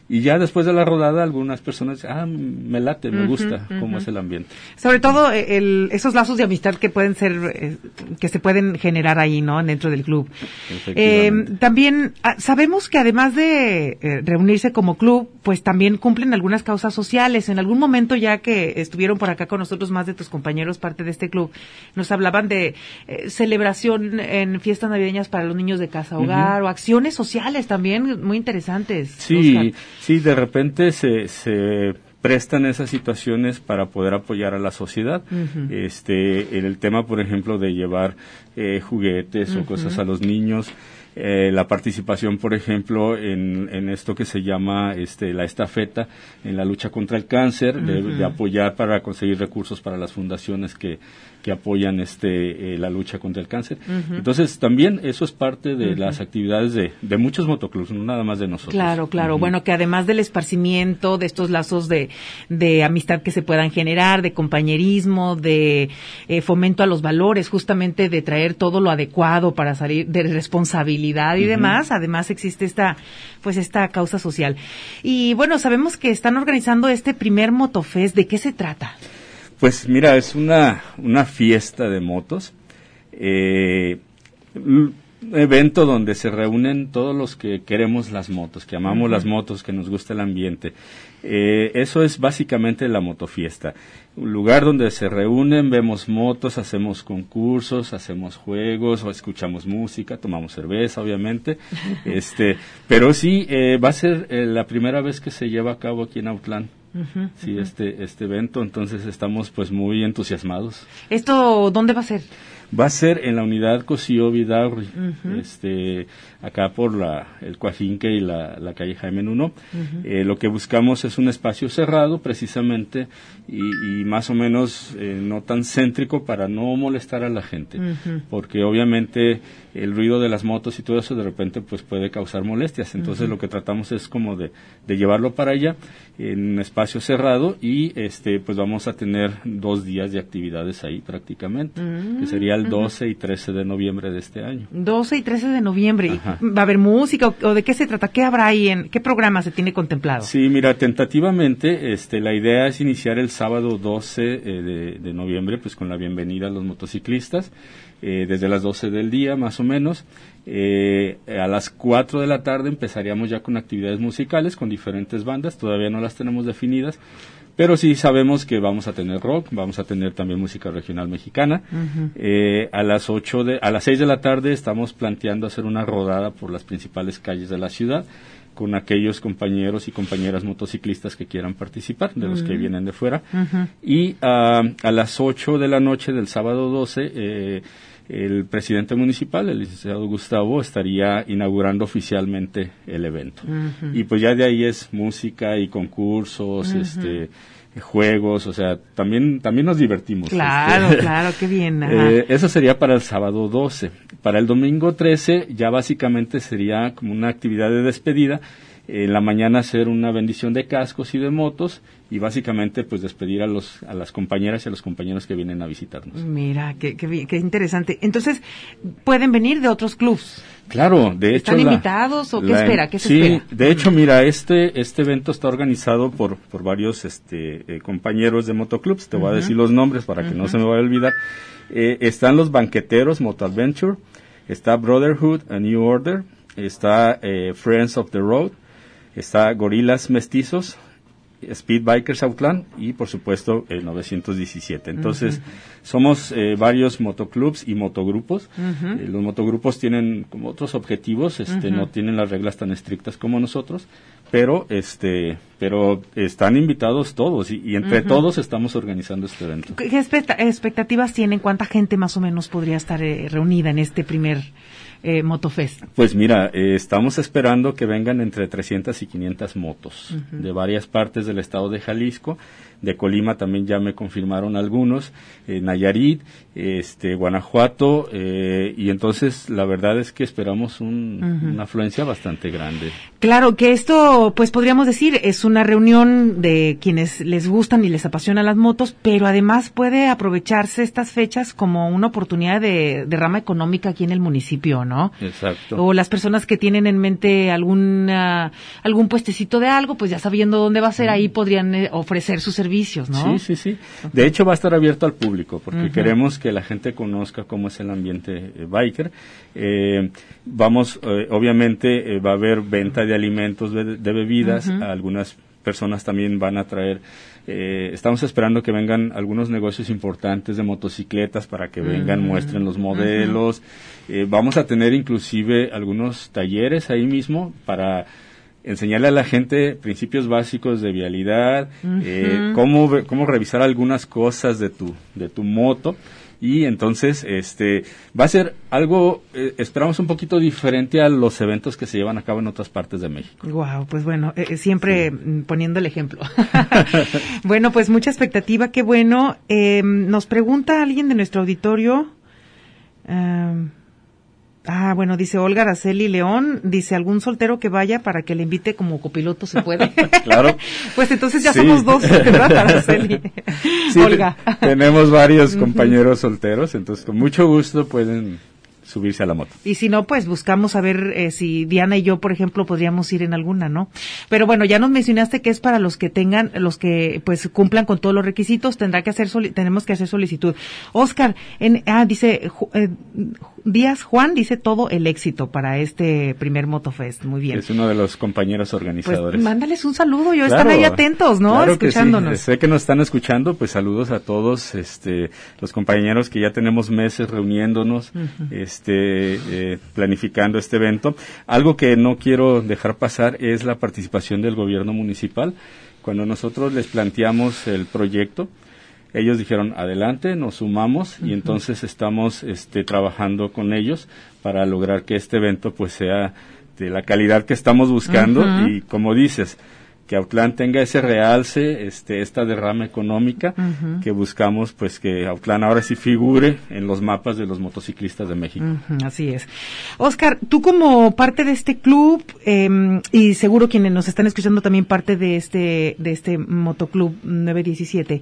y ya después de la rodada algunas personas, ah, me late, me uh-huh, gusta uh-huh. cómo es el ambiente. Sobre todo el, esos lazos de amistad que pueden ser, eh, que se pueden generar ahí, ¿no? Dentro del club. Eh, también ah, sabemos que además de eh, reunirse como club, pues también cumplen algunas causas sociales. En algún momento, ya que estuvieron por acá con nosotros más de tus compañeros, parte de este club, nos hablaban de eh, celebración en fiestas navideñas para los niños de casa hogar, uh-huh. o acciones sociales también muy interesantes. Sí, Oscar. sí, de repente se, se prestan esas situaciones para poder apoyar a la sociedad. Uh-huh. Este, en el tema, por ejemplo, de llevar eh, juguetes uh-huh. o cosas a los niños. Eh, la participación, por ejemplo, en, en esto que se llama este, la estafeta en la lucha contra el cáncer, uh-huh. de, de apoyar para conseguir recursos para las fundaciones que, que apoyan este, eh, la lucha contra el cáncer. Uh-huh. Entonces, también eso es parte de uh-huh. las actividades de, de muchos motoclubs, no nada más de nosotros. Claro, claro. Uh-huh. Bueno, que además del esparcimiento, de estos lazos de, de amistad que se puedan generar, de compañerismo, de eh, fomento a los valores, justamente de traer todo lo adecuado para salir de responsabilidad y uh-huh. demás, además existe esta pues esta causa social. Y bueno, sabemos que están organizando este primer Motofest. ¿De qué se trata? Pues mira, es una una fiesta de motos, eh, un evento donde se reúnen todos los que queremos las motos, que amamos uh-huh. las motos, que nos gusta el ambiente. Eh, eso es básicamente la motofiesta. Un lugar donde se reúnen, vemos motos, hacemos concursos, hacemos juegos, o escuchamos música, tomamos cerveza, obviamente. este, pero sí, eh, va a ser eh, la primera vez que se lleva a cabo aquí en Autlán. Uh-huh, sí, uh-huh. este, este evento, entonces estamos pues muy entusiasmados. ¿Esto dónde va a ser? Va a ser en la unidad Cosío Vidaurri, uh-huh. este, acá por la, el Coajinque y la, la calle Jaime Nuno. Uh-huh. Eh, lo que buscamos es un espacio cerrado, precisamente, y, y más o menos eh, no tan céntrico para no molestar a la gente, uh-huh. porque obviamente el ruido de las motos y todo eso de repente pues puede causar molestias. Entonces uh-huh. lo que tratamos es como de, de llevarlo para allá en un espacio cerrado y este pues vamos a tener dos días de actividades ahí prácticamente, uh-huh. que sería el doce uh-huh. y trece de noviembre de este año. doce y trece de noviembre. Ajá. ¿Va a haber música o, o de qué se trata? ¿Qué habrá ahí? En, ¿Qué programa se tiene contemplado? Sí, mira, tentativamente este, la idea es iniciar el sábado doce eh, de, de noviembre pues con la bienvenida a los motociclistas, eh, desde las doce del día más o menos. Eh, a las cuatro de la tarde empezaríamos ya con actividades musicales con diferentes bandas, todavía no las tenemos definidas, pero sí sabemos que vamos a tener rock, vamos a tener también música regional mexicana. Uh-huh. Eh, a las ocho de, a las seis de la tarde estamos planteando hacer una rodada por las principales calles de la ciudad con aquellos compañeros y compañeras motociclistas que quieran participar, de uh-huh. los que vienen de fuera. Uh-huh. Y uh, a las ocho de la noche del sábado doce, eh, el presidente municipal, el licenciado Gustavo, estaría inaugurando oficialmente el evento. Uh-huh. Y pues ya de ahí es música y concursos, uh-huh. este juegos, o sea, también también nos divertimos. Claro, este, claro, qué bien. Eh, eso sería para el sábado doce. Para el domingo trece ya básicamente sería como una actividad de despedida. En la mañana hacer una bendición de cascos y de motos y básicamente pues despedir a los a las compañeras y a los compañeros que vienen a visitarnos. Mira, qué, qué, qué interesante. Entonces, ¿pueden venir de otros clubs? Claro, de hecho. ¿Están invitados o qué la, espera? ¿Qué se sí, espera? De hecho, mira, este este evento está organizado por por varios este eh, compañeros de motoclubs. Te uh-huh. voy a decir los nombres para uh-huh. que no se me vaya a olvidar. Eh, están los banqueteros Moto Adventure, está Brotherhood, A New Order, está eh, Friends of the Road, está Gorilas Mestizos, Speed Bikers Autlán y por supuesto el novecientos diecisiete. Entonces uh-huh. somos eh, varios motoclubs y motogrupos. Uh-huh. Eh, los motogrupos tienen como otros objetivos, este, uh-huh. no tienen las reglas tan estrictas como nosotros, pero este, pero están invitados todos y, y entre uh-huh. todos estamos organizando este evento. ¿Qué expect- expectativas tienen? ¿Cuánta gente más o menos podría estar eh, reunida en este primer Eh, Motofest? Pues mira, eh, estamos esperando que vengan entre trescientas y quinientas motos uh-huh. de varias partes del estado de Jalisco. De Colima también ya me confirmaron algunos, eh, Nayarit, este, Guanajuato, eh, y entonces la verdad es que esperamos un, uh-huh. una afluencia bastante grande. Claro, que esto, pues podríamos decir, es una reunión de quienes les gustan y les apasionan las motos, pero además puede aprovecharse estas fechas como una oportunidad de, de rama económica aquí en el municipio, ¿no? ¿no? Exacto. O las personas que tienen en mente alguna, algún puestecito de algo, pues ya sabiendo dónde va a ser, ahí podrían eh, ofrecer sus servicios, ¿no? Sí, sí, sí. De hecho, va a estar abierto al público, porque uh-huh. queremos que la gente conozca cómo es el ambiente eh, biker. Eh, vamos, eh, obviamente, eh, va a haber venta de alimentos, de, de bebidas, uh-huh. algunas personas también van a traer, eh, estamos esperando que vengan algunos negocios importantes de motocicletas para que vengan, uh-huh. muestren los modelos. Uh-huh. Eh, vamos a tener inclusive algunos talleres ahí mismo para enseñarle a la gente principios básicos de vialidad, uh-huh. eh, cómo, cómo revisar algunas cosas de tu, de tu moto. Y entonces este va a ser algo, eh, esperamos un poquito diferente a los eventos que se llevan a cabo en otras partes de México. Wow, pues bueno, eh, siempre sí. poniendo el ejemplo. Bueno, pues mucha expectativa, qué bueno. Eh, nos pregunta alguien de nuestro auditorio. Um, Ah, bueno, dice Olga Araceli León, dice algún soltero que vaya para que le invite como copiloto, ¿se puede? Claro. Pues entonces ya sí. somos dos, ¿verdad, Araceli? Sí, Olga. Te, tenemos varios compañeros solteros, entonces con mucho gusto pueden subirse a la moto. Y si no, pues buscamos a ver eh, si Diana y yo, por ejemplo, podríamos ir en alguna, ¿no? Pero bueno, ya nos mencionaste que es para los que tengan, los que pues cumplan con todos los requisitos, tendrá que hacer, soli- tenemos que hacer solicitud. Oscar, en, ah, dice, eh, Díaz Juan, dice todo el éxito para este primer Motofest, muy bien. Es uno de los compañeros organizadores. Pues mándales un saludo, yo claro, están ahí atentos, ¿no? Claro escuchándonos. Que sí. Sé que nos están escuchando, pues saludos a todos, este, los compañeros que ya tenemos meses reuniéndonos, uh-huh. este, eh, planificando este evento. Algo que no quiero dejar pasar es la participación del gobierno municipal. Cuando nosotros les planteamos el proyecto, ellos dijeron, adelante, nos sumamos uh-huh. y entonces estamos este, trabajando con ellos para lograr que este evento pues sea de la calidad que estamos buscando uh-huh. y como dices, que Autlán tenga ese realce, este, esta derrama económica uh-huh. que buscamos, pues que Autlán ahora sí figure en los mapas de los motociclistas de México. Uh-huh, así es. Oscar, tú como parte de este club, eh, y seguro quienes nos están escuchando también parte de este, de este Motoclub nueve diecisiete,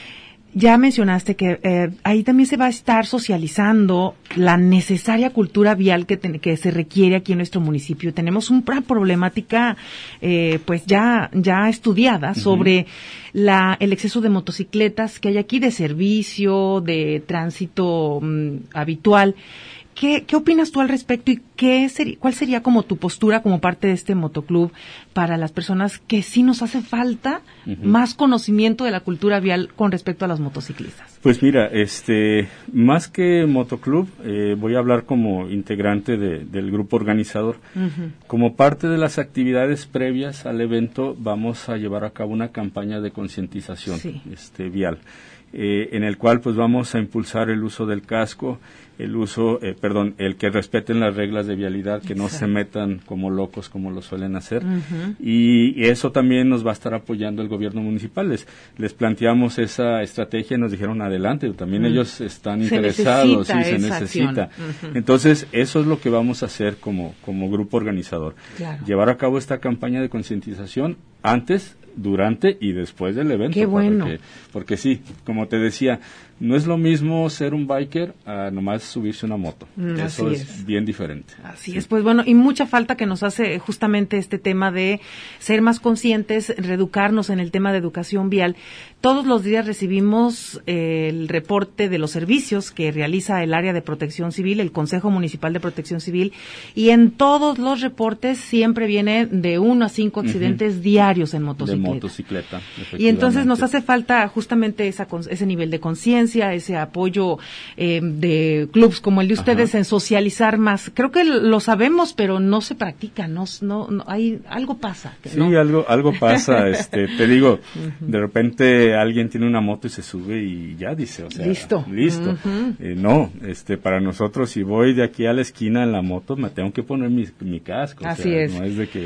ya mencionaste que eh, ahí también se va a estar socializando la necesaria cultura vial que, te, que se requiere aquí en nuestro municipio. Tenemos una problemática, eh, pues ya ya estudiada sobre uh-huh. la el exceso de motocicletas que hay aquí, de servicio, de tránsito um, habitual. ¿Qué, ¿Qué opinas tú al respecto y qué sería, cuál sería como tu postura como parte de este motoclub para las personas que sí nos hace falta uh-huh. más conocimiento de la cultura vial con respecto a los motociclistas? Pues mira, este, más que motoclub, eh, voy a hablar como integrante de, del grupo organizador. Uh-huh. Como parte de las actividades previas al evento, vamos a llevar a cabo una campaña de concientización sí. este, vial. Eh, en el cual pues vamos a impulsar el uso del casco, el uso, eh, perdón, el que respeten las reglas de vialidad, que Exacto. no se metan como locos como lo suelen hacer. Uh-huh. Y eso también nos va a estar apoyando el gobierno municipal. Les, les planteamos esa estrategia y nos dijeron adelante, también uh-huh. ellos están se interesados, sí, se necesita. Uh-huh. Entonces, eso es lo que vamos a hacer como, como grupo organizador. Claro. Llevar a cabo esta campaña de concientización antes, durante y después del evento. Qué bueno. Que, porque sí, como te decía, no es lo mismo ser un biker a nomás subirse una moto. Mm, Eso es, es bien diferente. Así sí. es, pues bueno, y mucha falta que nos hace justamente este tema de ser más conscientes, reeducarnos en el tema de educación vial. Todos los días recibimos eh, el reporte de los servicios que realiza el área de protección civil, el Consejo Municipal de Protección Civil, y en todos los reportes siempre viene de uno a cinco accidentes uh-huh. diarios en motocicleta. De motocicleta, y entonces nos hace falta justamente esa, ese nivel de conciencia, ese apoyo eh, de clubs como el de ustedes Ajá. en socializar más. Creo que lo sabemos, pero no se practica, no, no, no hay algo pasa. Sí, ¿no? algo algo pasa. este, te digo, uh-huh. de repente alguien tiene una moto y se sube y ya dice, o sea, listo, listo. Uh-huh. Eh, no, este, para nosotros si voy de aquí a la esquina en la moto me tengo que poner mi, mi casco. Así o sea, es. No es de que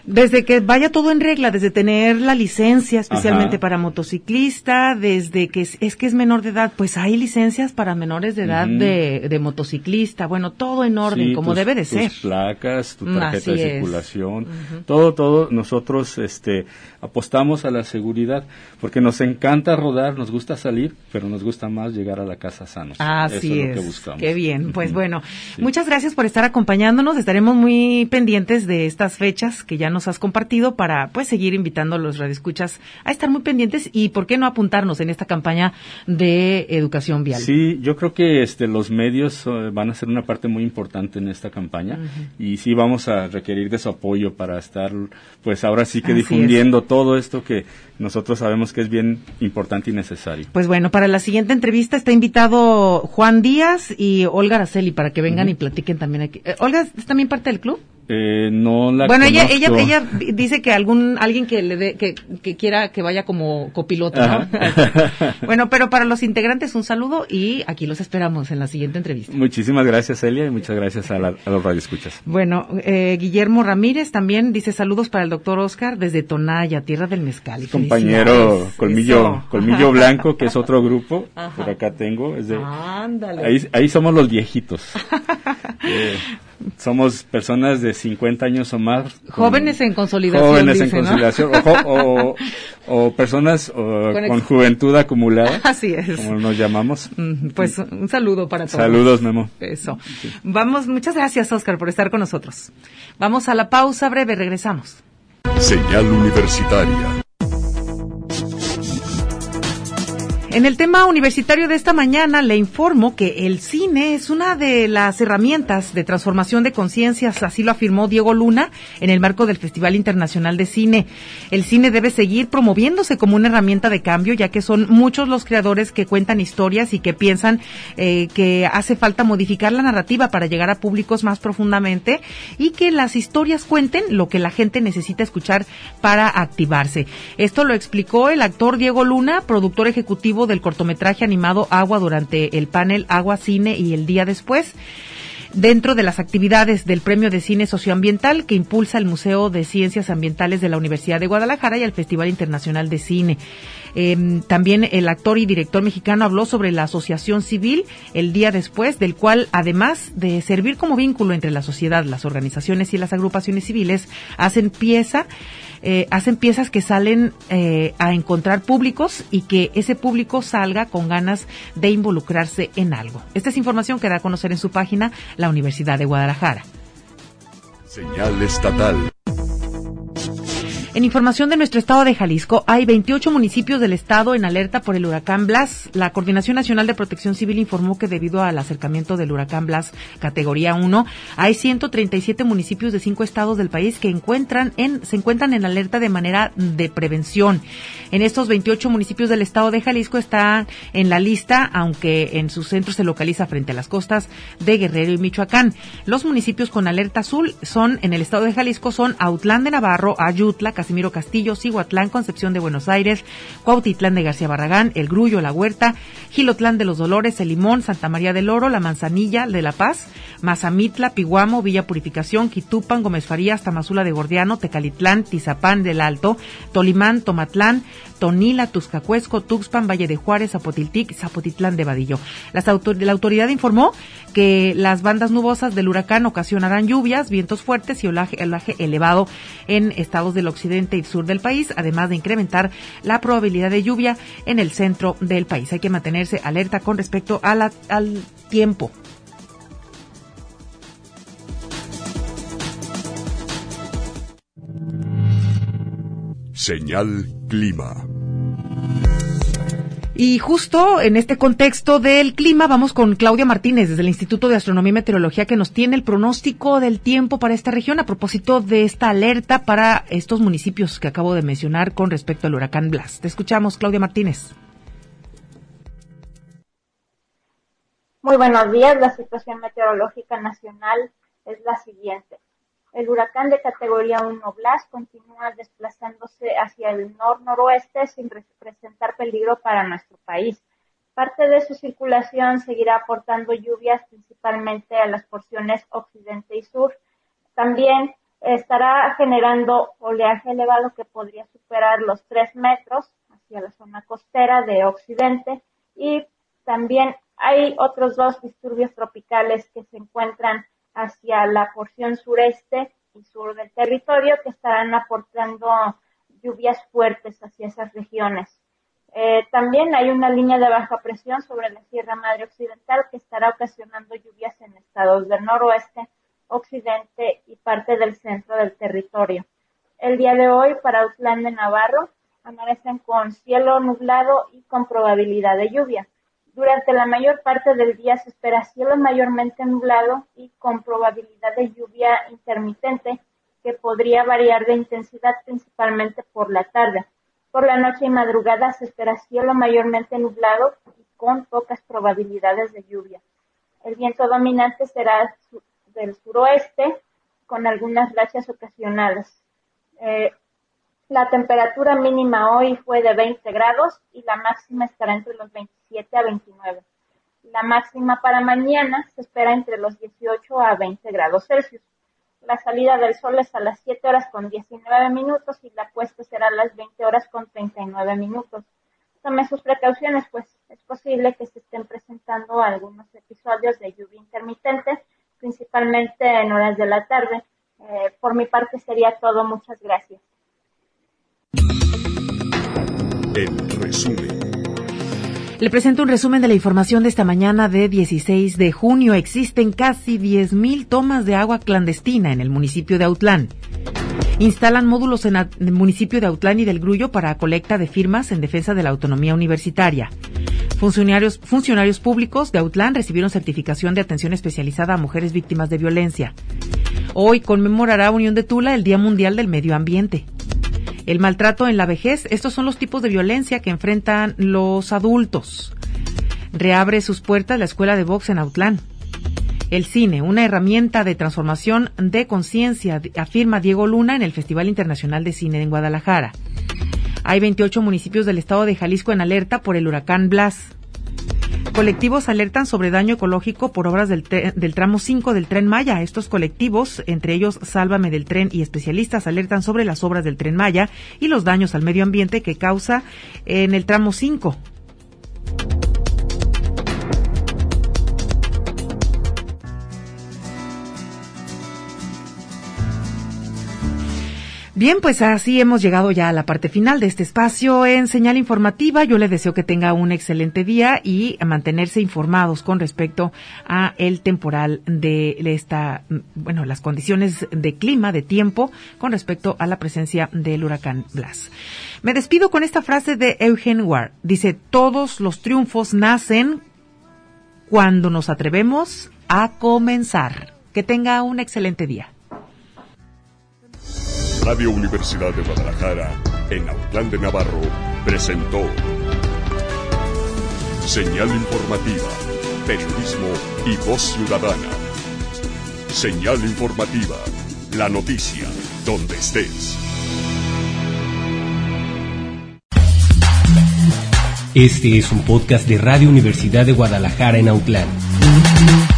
Desde que vaya todo en regla, desde tener la licencia especialmente Ajá. para motociclista, desde que es, es que es menor de edad, pues hay licencias para menores de edad uh-huh. de, de motociclista, bueno, todo en orden, sí, como tus, debe de ser. Tus placas, tu tarjeta Así de circulación, uh-huh. todo, todo, nosotros este apostamos a la seguridad, porque nos encanta rodar, nos gusta salir, pero nos gusta más llegar a la casa sanos. Así Eso es, es. lo que buscamos. Qué bien, pues uh-huh. bueno, sí. muchas gracias por estar acompañándonos, estaremos muy pendientes de estas fechas que ya nos has compartido para pues seguir invitando a los radioescuchas a estar muy pendientes y por qué no apuntarnos en esta campaña de educación vial. Sí, yo creo que este los medios uh, van a ser una parte muy importante en esta campaña uh-huh. y sí vamos a requerir de su apoyo para estar pues ahora sí que Así difundiendo es. todo esto que nosotros sabemos que es bien importante y necesario. Pues bueno, para la siguiente entrevista está invitado Juan Díaz y Olga Araceli para que vengan uh-huh. y platiquen también aquí. Eh, Olga es también parte del club. Eh, no la bueno conozco. ella ella ella dice que algún alguien que le dé que, que quiera que vaya como copiloto, ¿no? Bueno, pero para los integrantes un saludo y aquí los esperamos en la siguiente entrevista. Muchísimas gracias, Elia, y muchas gracias a, la, a los radioescuchas. Bueno, eh, Guillermo Ramírez también dice saludos para el doctor Oscar desde Tonaya, tierra del mezcal. Y compañero Colmillo Eso. Colmillo Blanco, que es otro grupo. Ajá. Por acá tengo, es de Ándale. Ahí ahí somos los viejitos. eh, Somos personas de cincuenta años o más. Jóvenes en consolidación. Jóvenes dice, en consolidación. ¿no? O, o, o personas o, con, con juventud acumulada. Así es. Como nos llamamos. Pues un saludo para todos. Saludos, Memo. Eso. Sí. Vamos, muchas gracias, Oscar, por estar con nosotros. Vamos a la pausa breve, regresamos. Señal Universitaria. En el tema universitario de esta mañana le informo que el cine es una de las herramientas de transformación de conciencias, así lo afirmó Diego Luna en el marco del Festival Internacional de Cine. El cine debe seguir promoviéndose como una herramienta de cambio, ya que son muchos los creadores que cuentan historias y que piensan eh, que hace falta modificar la narrativa para llegar a públicos más profundamente y que las historias cuenten lo que la gente necesita escuchar para activarse. Esto lo explicó el actor Diego Luna, productor ejecutivo del cortometraje animado Agua durante el panel Agua, Cine y el Día Después, dentro de las actividades del Premio de Cine Socioambiental que impulsa el Museo de Ciencias Ambientales de la Universidad de Guadalajara y el Festival Internacional de Cine. Eh, también el actor y director mexicano habló sobre la asociación civil El Día Después, del cual, además de servir como vínculo entre la sociedad, las organizaciones y las agrupaciones civiles, hacen pieza Eh, hacen piezas que salen eh, a encontrar públicos y que ese público salga con ganas de involucrarse en algo. Esta es información que da a conocer en su página la Universidad de Guadalajara. Señal estatal. En información de nuestro estado de Jalisco, hay veintiocho municipios del estado en alerta por el huracán Blas. La Coordinación Nacional de Protección Civil informó que debido al acercamiento del huracán Blas categoría uno, hay ciento treinta y siete municipios de cinco estados del país que encuentran en, se encuentran en alerta de manera de prevención. En estos veintiocho municipios del estado de Jalisco está en la lista, aunque en su centro se localiza frente a las costas de Guerrero y Michoacán. Los municipios con alerta azul son en el estado de Jalisco son Autlán de Navarro, Ayutla, Casimiro Castillo, Cihuatlán, Concepción de Buenos Aires, Cuautitlán de García Barragán, El Grullo, La Huerta, Gilotlán de los Dolores, El Limón, Santa María del Oro, La Manzanilla de La Paz, Mazamitla, Piguamo, Villa Purificación, Quitupan, Gómez Farías, Tamazula de Gordiano, Tecalitlán, Tizapán del Alto, Tolimán, Tomatlán, Tonila, Tuzcacuesco, Tuxpan, Valle de Juárez, Zapotiltic, Zapotitlán de Vadillo. Las autor- la autoridad informó que las bandas nubosas del huracán ocasionarán lluvias, vientos fuertes y olaje, olaje elevado en estados del occidente y sur del país, además de incrementar la probabilidad de lluvia en el centro del país. Hay que mantenerse alerta con respecto a la, al tiempo. Señal Clima. Y justo en este contexto del clima vamos con Claudia Martínez desde el Instituto de Astronomía y Meteorología que nos tiene el pronóstico del tiempo para esta región a propósito de esta alerta para estos municipios que acabo de mencionar con respecto al huracán Blas. Te escuchamos, Claudia Martínez. Muy buenos días. La situación meteorológica nacional es la siguiente. El huracán de categoría uno Blas continúa desplazándose hacia el nor-noroeste sin presentar peligro para nuestro país. Parte de su circulación seguirá aportando lluvias principalmente a las porciones occidente y sur. También estará generando oleaje elevado que podría superar los tres metros hacia la zona costera de Occidente, y también hay otros dos disturbios tropicales que se encuentran hacia la porción sureste y sur del territorio, que estarán aportando lluvias fuertes hacia esas regiones. Eh, también hay una línea de baja presión sobre la Sierra Madre Occidental que estará ocasionando lluvias en estados del noroeste, occidente y parte del centro del territorio. El día de hoy para Autlán de Navarro amanecen con cielo nublado y con probabilidad de lluvia. Durante la mayor parte del día se espera cielo mayormente nublado y con probabilidad de lluvia intermitente que podría variar de intensidad principalmente por la tarde. Por la noche y madrugada se espera cielo mayormente nublado y con pocas probabilidades de lluvia. El viento dominante será del suroeste con algunas rachas ocasionales. Eh, la temperatura mínima hoy fue de veinte grados y la máxima estará entre los veintisiete a veintinueve. La máxima para mañana se espera entre los dieciocho a veinte grados Celsius. La salida del sol es a las siete horas con diecinueve minutos y la puesta será a las veinte horas con treinta y nueve minutos. Tome sus precauciones, pues es posible que se estén presentando algunos episodios de lluvia intermitente, principalmente en horas de la tarde. Eh, por mi parte sería todo. Muchas gracias. En resumen. Le presento un resumen de la información de esta mañana de dieciséis de junio. Existen casi diez mil tomas de agua clandestina en el municipio de Autlán. Instalan módulos en el municipio de Autlán y del Grullo para colecta de firmas en defensa de la autonomía universitaria. Funcionarios, funcionarios públicos de Autlán recibieron certificación de atención especializada a mujeres víctimas de violencia. Hoy conmemorará Unión de Tula el Día Mundial del Medio Ambiente. El maltrato en la vejez, estos son los tipos de violencia que enfrentan los adultos. Reabre sus puertas la escuela de box en Autlán. El cine, una herramienta de transformación de conciencia, afirma Diego Luna en el Festival Internacional de Cine en Guadalajara. Hay veintiocho municipios del estado de Jalisco en alerta por el huracán Blas. Colectivos alertan sobre daño ecológico por obras del, tre- del tramo cinco del Tren Maya. Estos colectivos, entre ellos Sálvame del Tren y especialistas, alertan sobre las obras del Tren Maya y los daños al medio ambiente que causa en el tramo cinco. Bien, pues así hemos llegado ya a la parte final de este espacio en Señal Informativa. Yo les deseo que tenga un excelente día y a mantenerse informados con respecto a el temporal de esta, bueno, las condiciones de clima, de tiempo, con respecto a la presencia del huracán Blas. Me despido con esta frase de Eugene Ward. Dice, todos los triunfos nacen cuando nos atrevemos a comenzar. Que tenga un excelente día. Radio Universidad de Guadalajara, en Autlán de Navarro, presentó Señal Informativa, Periodismo y Voz Ciudadana. Señal Informativa, la noticia, donde estés. Este es un podcast de Radio Universidad de Guadalajara en Autlán.